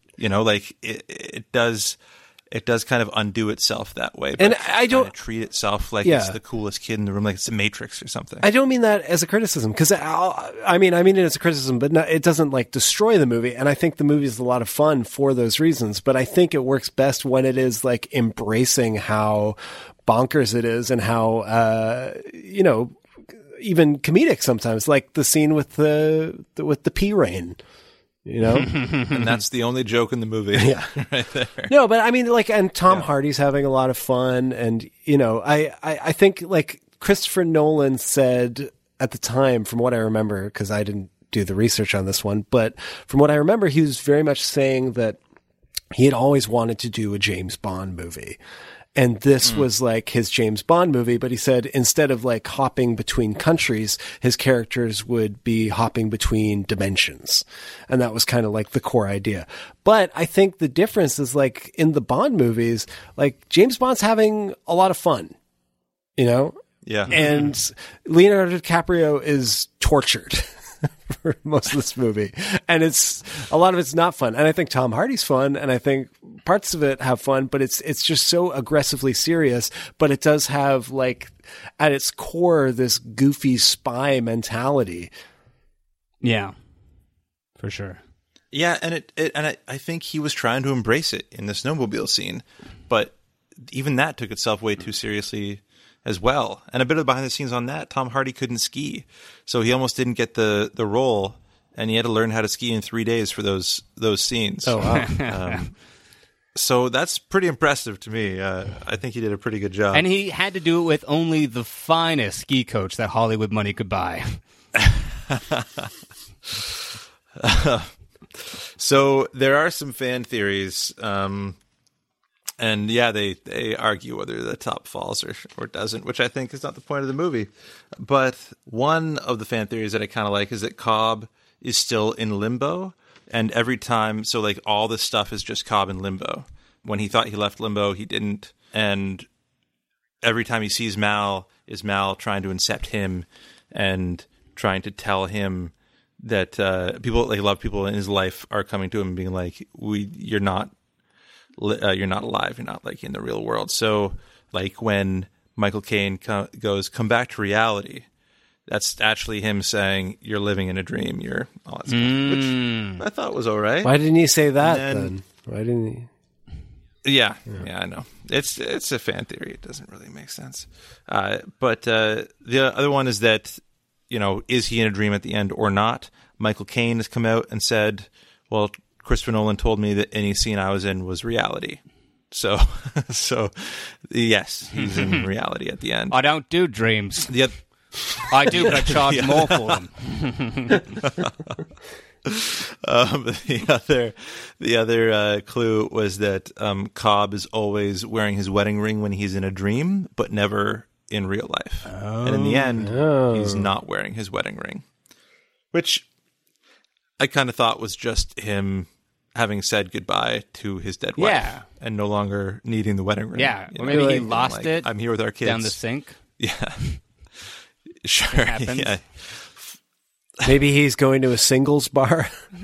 It does kind of undo itself that way. And I don't treat itself like it's the coolest kid in the room, like it's a Matrix or something. I don't mean that as a criticism, because I mean it as a criticism, but it doesn't destroy the movie. And I think the movie is a lot of fun for those reasons. But I think it works best when it is embracing how bonkers it is and how even comedic sometimes, like the scene with the pea rain. And that's the only joke in the movie. Yeah. Right there. No, but I mean, and Tom Hardy's having a lot of fun. And, I think Christopher Nolan said at the time, from what I remember, because I didn't do the research on this one, but from what I remember, he was very much saying that he had always wanted to do a James Bond movie. And this was his James Bond movie, but he said instead of hopping between countries, his characters would be hopping between dimensions. And that was kind of the core idea. But I think the difference is in the Bond movies, James Bond's having a lot of fun, Yeah. And Leonardo DiCaprio is tortured for most of this movie. And a lot of it's not fun. And I think Tom Hardy's fun, and I think parts of it have fun, but it's just so aggressively serious. But it does have at its core this goofy spy mentality. Yeah, for sure. Yeah, and I think he was trying to embrace it in the snowmobile scene, but even that took itself way too seriously as well. And a bit of behind the scenes on that, Tom Hardy couldn't ski, so he almost didn't get the role, and he had to learn how to ski in 3 days for those scenes. Oh wow. So that's pretty impressive to me. I think he did a pretty good job. And he had to do it with only the finest ski coach that Hollywood money could buy. So there are some fan theories, and they argue whether the top falls or doesn't, which I think is not the point of the movie. But one of the fan theories that I kind of like is that Cobb is still in limbo. And every time, so all this stuff is just Cobb in limbo. When he thought he left limbo, he didn't. And every time he sees Mal, is Mal trying to incept him and trying to tell him that love people in his life are coming to him and being like, you're not alive. You're not in the real world. So when Michael Caine goes, come back to reality, that's actually him saying, you're living in a dream. You're all that stuff, which I thought was all right. Why didn't he say that then? Why didn't he? Yeah, I know. It's a fan theory. It doesn't really make sense. But the other one is that, is he in a dream at the end or not? Michael Caine has come out and said, well, Christopher Nolan told me that any scene I was in was reality. So yes, he's in reality at the end. I don't do dreams. I do, but I charge more for them. The other clue was that Cobb is always wearing his wedding ring when he's in a dream, but never in real life. Oh. And in the end, he's not wearing his wedding ring, which I kind of thought was just him having said goodbye to his dead wife and no longer needing the wedding ring. Yeah, or maybe he lost it. I'm here with our kids down the sink. Yeah, sure. Yeah. Maybe he's going to a singles bar.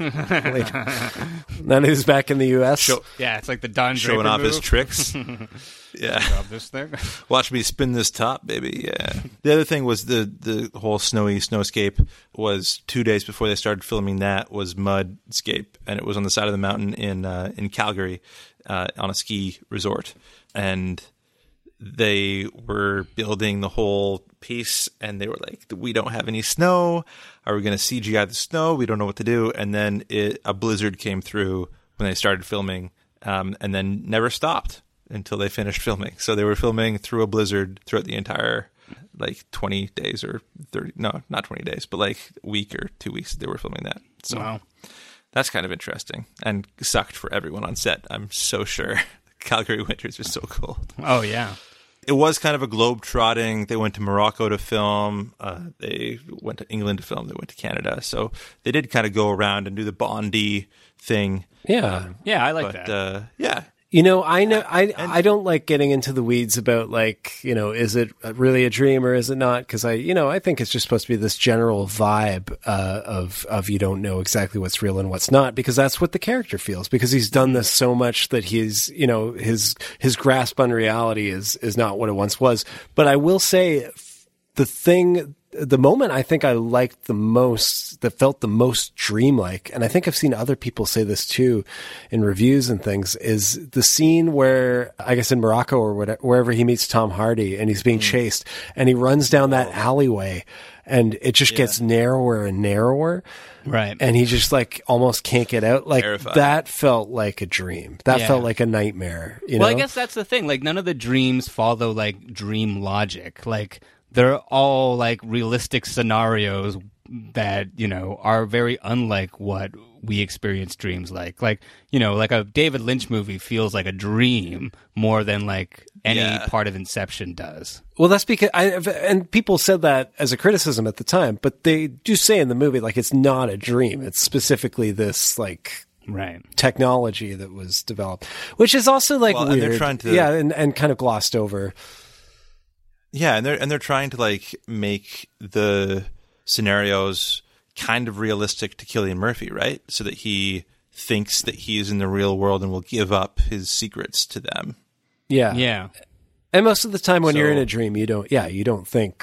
None who's back in the U.S. Yeah, it's like the Don Draper showing off move. his tricks. Yeah, this thing. Watch me spin this top, baby. Yeah. The other thing was the whole snowscape was 2 days before they started filming. That was Mudscape, and it was on the side of the mountain in Calgary on a ski resort, and they were building the whole piece, and they were like, we don't have any snow. Are we going to CGI the snow? We don't know what to do. And then a blizzard came through when they started filming, and then never stopped until they finished filming. So they were filming through a blizzard throughout the entire 20 days or 30, no, not 20 days, but a week or 2 weeks they were filming that. So wow. That's kind of interesting and sucked for everyone on set, I'm so sure. Calgary winters are so cold. Oh, yeah. It was kind of a globe-trotting. They went to Morocco to film. They went to England to film. They went to Canada. So they did kind of go around and do the Bondi thing. Yeah. Yeah, I like that. Yeah. I don't like getting into the weeds about is it really a dream or is it not? Because I think it's just supposed to be this general vibe of you don't know exactly what's real and what's not, because that's what the character feels, because he's done this so much that he's his grasp on reality is not what it once was. But I will say the moment I think I liked the most, that felt the most dreamlike, and I think I've seen other people say this too in reviews and things, is the scene where, I guess in Morocco or wherever he meets Tom Hardy and he's being chased and he runs down that alleyway and it just gets narrower and narrower. Right. And he just almost can't get out. Terrifying. That felt like a dream. That felt like a nightmare. You know? I guess that's the thing. None of the dreams follow dream logic. They're all realistic scenarios that, are very unlike what we experience dreams like. A David Lynch movie feels like a dream more than any part of Inception does. Well, that's because and people said that as a criticism at the time, but they do say in the movie, it's not a dream. It's specifically this right technology that was developed, which is also weird. And they're trying to, and kind of glossed over. Yeah, and they're trying to make the scenarios kind of realistic to Cillian Murphy, right? So that he thinks that he is in the real world and will give up his secrets to them. Yeah. Yeah. And most of the time when you're in a dream, you don't think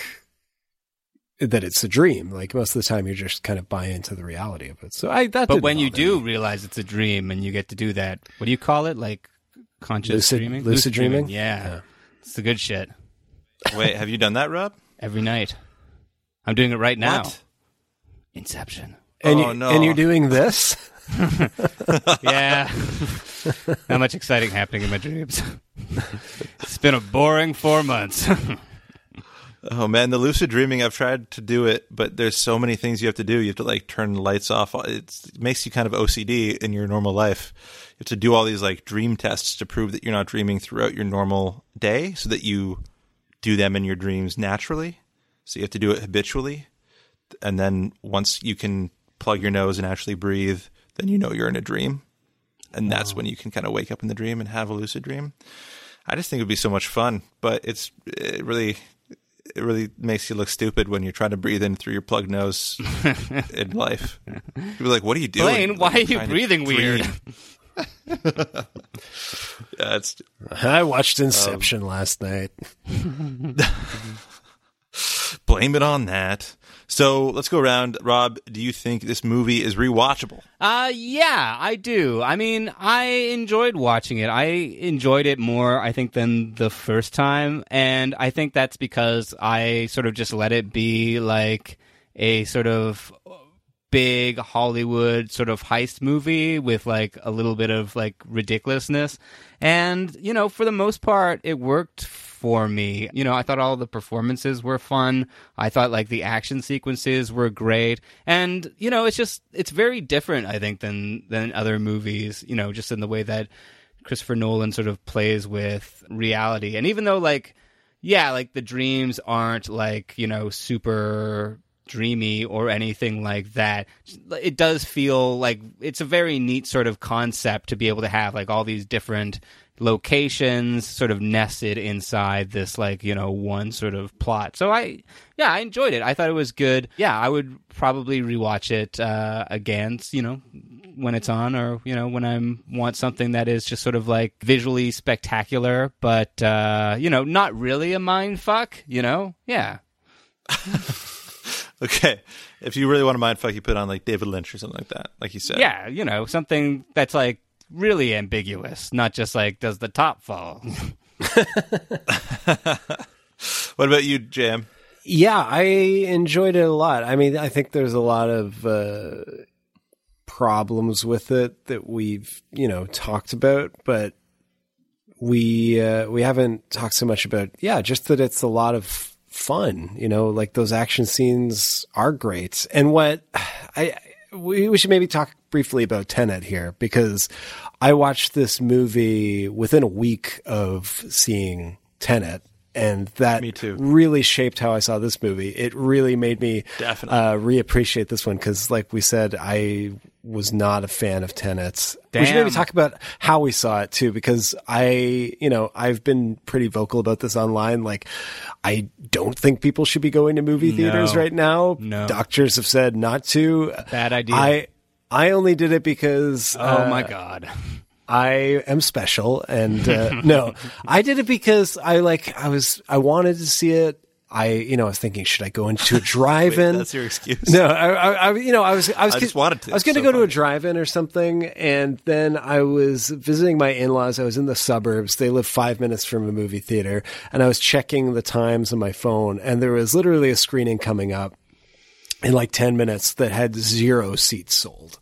that it's a dream. Most of the time you're just kind of buying into the reality of it. So but when you do realize it's a dream and you get to do that, what do you call it? Conscious dreaming? Lucid dreaming? Yeah. It's the good shit. Wait, have you done that, Rob? Every night. I'm doing it right now. What? Inception. And no. And you're doing this? Yeah. Not much exciting happening in my dreams. It's been a boring 4 months. Oh, man, the lucid dreaming, I've tried to do it, but there's so many things you have to do. You have to, turn the lights off. It makes you kind of OCD in your normal life. You have to do all these, dream tests to prove that you're not dreaming throughout your normal day so that you do them in your dreams naturally. So you have to do it habitually. And then once you can plug your nose and actually breathe, then you know you're in a dream. And that's when you can kind of wake up in the dream and have a lucid dream. I just think it would be so much fun, but it really makes you look stupid when you're trying to breathe in through your plugged nose in life. People are like, what are you doing? Blaine, why are you breathing weird? I watched Inception last night. Blame it on that. So let's go around. Rob, do you think this movie is rewatchable? Yeah, I do. I mean, I enjoyed watching it. I enjoyed it more, I think, than the first time. And I think that's because I sort of just let it be a sort of big Hollywood sort of heist movie with a little bit of ridiculousness. And, for the most part, it worked for me. You know, I thought all the performances were fun. I thought like the action sequences were great. And, you know, it's very different, I think, than other movies, you know, just in the way that Christopher Nolan sort of plays with reality. And even though like, yeah, like the dreams aren't like, you know, super dreamy or anything like that, it does feel like it's a very neat sort of concept to be able to have like all these different locations sort of nested inside this like, you know, one sort of plot. So I enjoyed it. I thought it was good. Yeah, I would probably rewatch it again, you know, when it's on, or, you know, when I want something that is just sort of like visually spectacular, but you know, not really a mind fuck, you know? Yeah. Okay, if you really want to mindfuck, you put on like David Lynch or something like that, like you said. Yeah, you know, something that's like really ambiguous, not just like, does the top fall? What about you, Jam? Yeah, I enjoyed it a lot. I mean, I think there's a lot of problems with it that we've, you know, talked about, but we haven't talked so much about, just that it's a lot of fun, you know, like those action scenes are great. And we should maybe talk briefly about Tenet here, because I watched this movie within a week of seeing Tenet, and that me too. Really shaped how I saw this movie. It really made me reappreciate this one, because like we said, I was not a fan of Tenet. Damn. We should maybe talk about how we saw it too, because I've been pretty vocal about this online. Like, I don't think people should be going to movie theaters right now. No. Doctors have said not to. Bad idea. I only did it because oh my God, I am special, and no, I did it because I wanted to see it. I was thinking, should I go into a drive-in? Wait, that's your excuse. No, I just wanted to. I was going to go to a drive-in or something, and then I was visiting my in-laws. I was in the suburbs. They live 5 minutes from a movie theater, and I was checking the times on my phone, and there was literally a screening coming up in like 10 minutes that had 0 seats sold.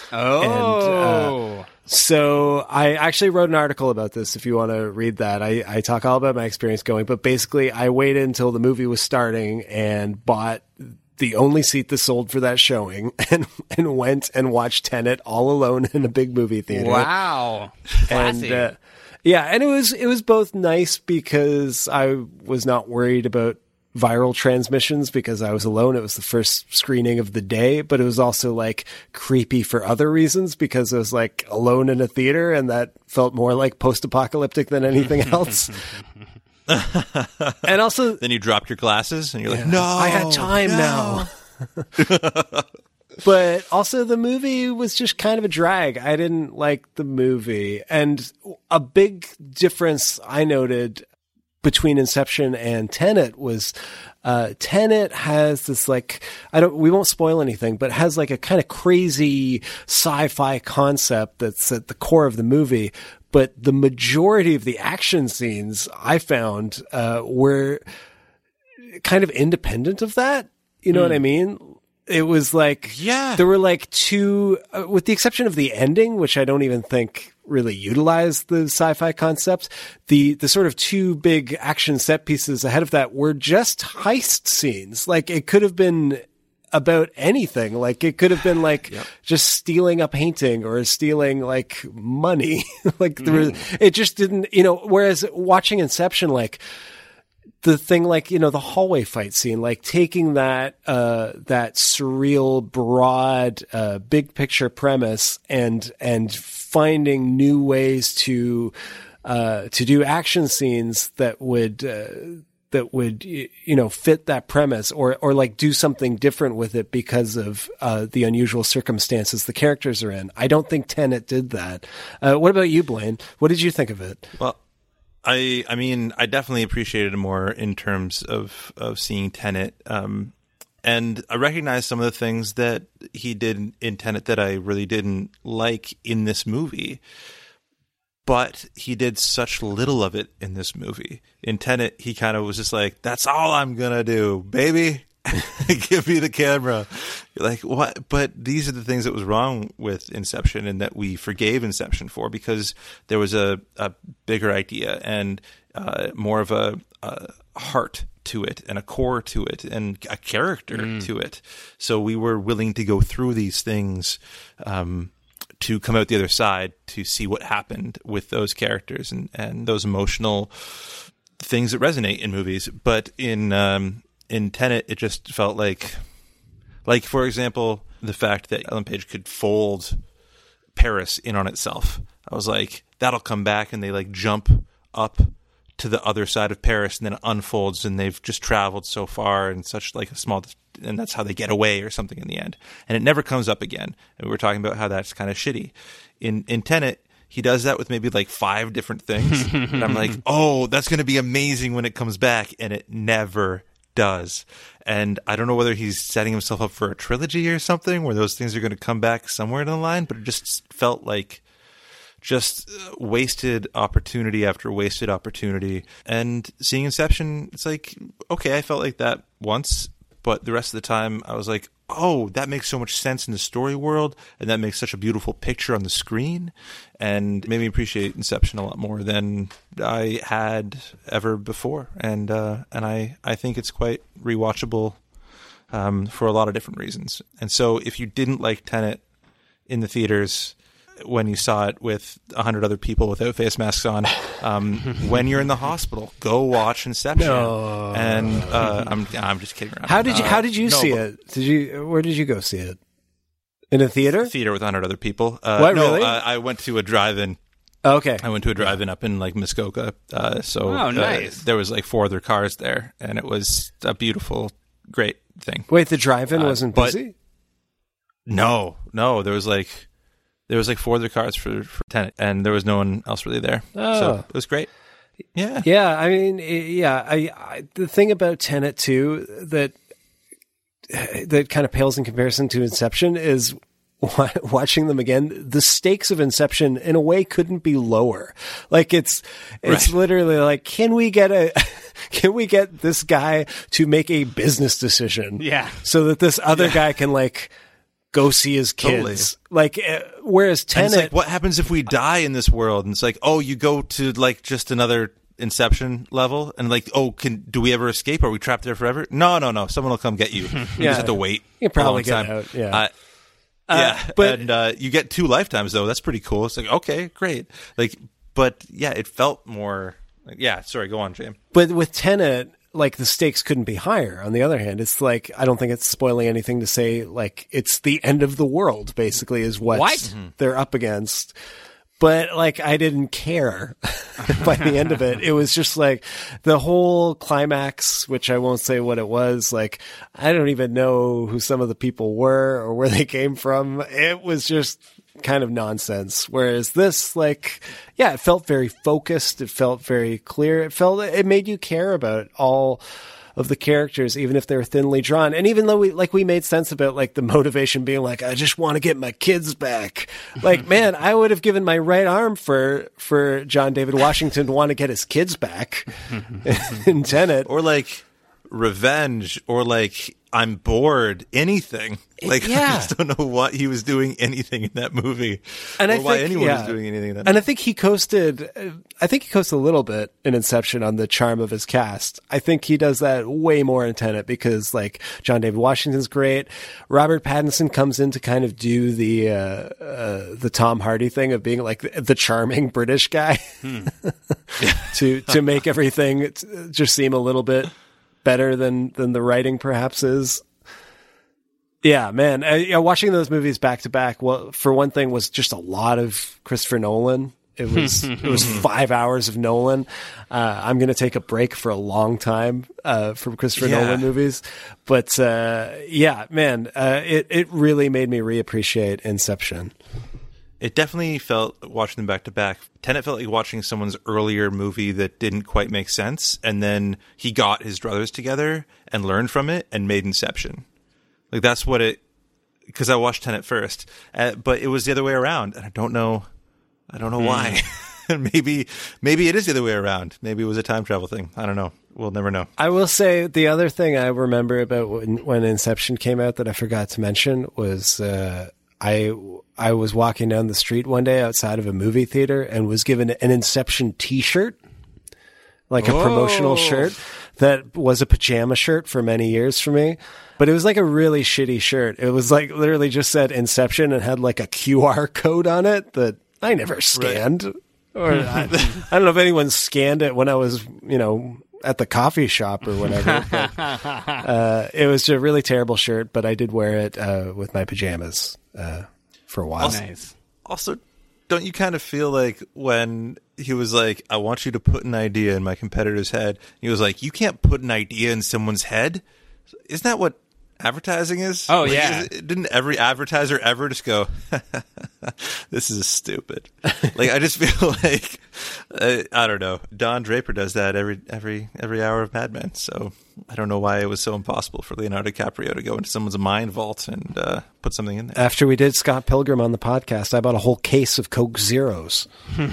Oh. And, so I actually wrote an article about this if you want to read that. I talk all about my experience going, but basically I waited until the movie was starting and bought the only seat that sold for that showing and went and watched Tenet all alone in a big movie theater. Wow. Classy. And and it was both nice because I was not worried about viral transmissions because I was alone. It was the first screening of the day, but it was also like creepy for other reasons because I was like alone in a theater, and that felt more like post-apocalyptic than anything else. And also, then you dropped your glasses and you're like, no, I had time now. But also the movie was just kind of a drag. I didn't like the movie. And a big difference I noted between Inception and Tenet was Tenet has this like, we won't spoil anything, but has like a kind of crazy sci-fi concept that's at the core of the movie. But the majority of the action scenes I found were kind of independent of that. You know what I mean? It was like, there were like two, with the exception of the ending, which I don't even think really utilized the sci-fi concept. The sort of two big action set pieces ahead of that were just heist scenes. Like it could have been about anything. Like it could have been like just stealing a painting or stealing like money. Like it just didn't, whereas watching Inception, like, the thing like, the hallway fight scene, like taking that surreal, broad, big picture premise and finding new ways to do action scenes that would fit that premise or like do something different with it because of the unusual circumstances the characters are in. I don't think Tenet did that. What about you, Blaine? What did you think of it? Well, I mean, I definitely appreciated it more in terms of seeing Tenet. And I recognize some of the things that he did in Tenet that I really didn't like in this movie. But he did such little of it in this movie. In Tenet, he kind of was just like, that's all I'm going to do, baby. Give me the camera. You're like, what? But these are the things that was wrong with Inception and that we forgave Inception for, because there was a bigger idea. And more of a heart to it and a core to it and a character to it. So we were willing to go through these things to come out the other side to see what happened with those characters and those emotional things that resonate in movies. But in Tenet, it just felt like for example, the fact that Ellen Page could fold Paris in on itself. I was like, that'll come back, and they like jump up to the other side of Paris, and then it unfolds, and they've just traveled so far and such like a small, and that's how they get away or something in the end. And it never comes up again. And we were talking about how that's kind of shitty. In Tenet, he does that with maybe like 5 different things. And I'm like, oh, that's going to be amazing when it comes back. And it never does. And I don't know whether he's setting himself up for a trilogy or something where those things are going to come back somewhere down the line, but it just felt like just wasted opportunity after wasted opportunity. And seeing Inception, it's like, okay, I felt like that once, but the rest of the time I was like, oh, that makes so much sense in the story world, and that makes such a beautiful picture on the screen, and made me appreciate Inception a lot more than I had ever before. And I think it's quite rewatchable for a lot of different reasons. And so if you didn't like Tenet in the theaters when you saw it with 100 other people without face masks on, when you're in the hospital, go watch Inception. No. And I'm just kidding around. How did you see it? Where did you go see it? In a theater? Theater with 100 other people. What, no, really? I went to a drive-in. Okay. I went to a drive-in up in like Muskoka. Nice. There was like 4 other cars there, and it was a beautiful, great thing. Wait, the drive-in wasn't busy? No. There was like 4 other cars for Tenet, and there was no one else really there. Oh. So it was great. Yeah. Yeah, I mean, I the thing about Tenet too that kind of pales in comparison to Inception is watching them again. The stakes of Inception in a way couldn't be lower. Like it's right. Literally like, can we get this guy to make a business decision? Yeah. So that this other guy can like go see his kids. Totally. Like, whereas Tenet... And it's like, what happens if we die in this world? And it's like, oh, you go to like just another Inception level, and like, oh, do we ever escape? Are we trapped there forever? No. Someone will come get you. You just have to wait. You probably get out. Yeah. But you get 2 lifetimes though. That's pretty cool. It's like, okay, great. Like, but yeah, it felt more. Sorry, go on, James. But with Tenet, like the stakes couldn't be higher. On the other hand, it's like, I don't think it's spoiling anything to say like it's the end of the world basically is what? They're up against. But like, I didn't care by the end of it. It was just like the whole climax, which I won't say what it was. Like, I don't even know who some of the people were or where they came from. It was just kind of nonsense. Whereas this, like, yeah, it felt very focused. It felt very clear. It made you care about all of the characters, even if they're thinly drawn. And even though we made sense about like the motivation being like, I just want to get my kids back. Like, man, I would have given my right arm for John David Washington to want to get his kids back in Tenet. Or like revenge, or like, I'm bored, anything. Like, I just don't know why he was doing anything in that movie, and why anyone was doing anything in that movie. And I think he coasted a little bit in Inception on the charm of his cast. I think he does that way more in Tenet because, like, John David Washington's great. Robert Pattinson comes in to kind of do the Tom Hardy thing of being like the charming British guy to make everything just seem a little bit better than the writing perhaps is. Yeah, man. Watching those movies back to back, well, for one thing, was just a lot of Christopher Nolan. It was 5 hours of Nolan. I'm going to take a break for a long time from Christopher Nolan movies. But man, it really made me reappreciate Inception. It definitely felt, watching them back to back, Tenet felt like watching someone's earlier movie that didn't quite make sense, and then he got his druthers together and learned from it and made Inception. Like, that's what it, because I watched Tenet first, but it was the other way around, and I don't know why. maybe it is the other way around. Maybe it was a time travel thing. I don't know. We'll never know. I will say the other thing I remember about when Inception came out that I forgot to mention was I was walking down the street one day outside of a movie theater and was given an Inception t-shirt. like a promotional shirt that was a pajama shirt for many years for me. But it was like a really shitty shirt. It was like literally just said Inception and had like a QR code on it that I never scanned. Right. Or I don't know if anyone scanned it when I was, at the coffee shop or whatever. But, it was a really terrible shirt, but I did wear it with my pajamas for a while. Also, don't you kind of feel like when he was like, I want you to put an idea in my competitor's head, he was like, you can't put an idea in someone's head? Isn't that what advertising is? Oh, yeah. Didn't every advertiser ever just go, this is stupid? Like, I just feel like, I don't know. Don Draper does that every hour of Mad Men. So I don't know why it was so impossible for Leonardo DiCaprio to go into someone's mind vault and put something in there. After we did Scott Pilgrim on the podcast, I bought a whole case of Coke Zeros.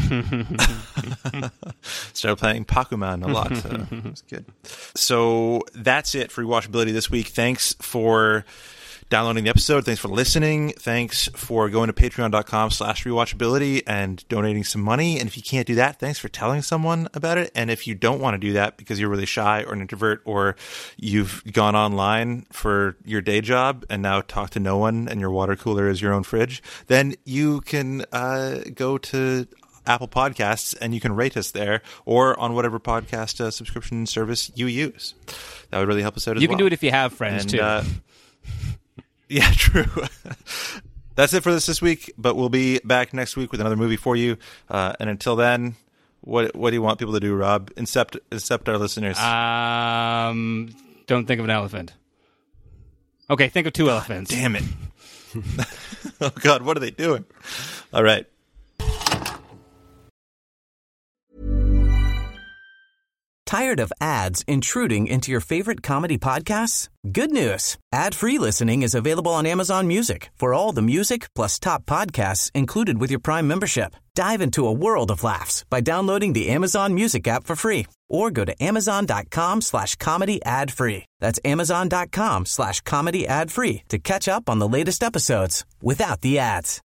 Started playing Pac-Man a lot. It was good. So that's it for Rewatchability this week. Thanks for downloading the episode. Thanks for listening. Thanks for going to patreon.com/rewatchability and donating some money. And if you can't do that, thanks for telling someone about it. And if you don't want to do that because you're really shy or an introvert, or you've gone online for your day job and now talk to no one and your water cooler is your own fridge, then you can go to Apple Podcasts and you can rate us there, or on whatever podcast subscription service you use. That would really help us out as well. You can do it if you have friends, too. Yeah, true. That's it for this week, but we'll be back next week with another movie for you. And until then, what do you want people to do, Rob? Incept our listeners. Don't think of an elephant. Okay, think of 2 elephants. Damn it. Oh, God, what are they doing? All right. Tired of ads intruding into your favorite comedy podcasts? Good news. Ad-free listening is available on Amazon Music for all the music plus top podcasts included with your Prime membership. Dive into a world of laughs by downloading the Amazon Music app for free, or go to amazon.com/comedy ad-free. That's amazon.com/comedy ad-free to catch up on the latest episodes without the ads.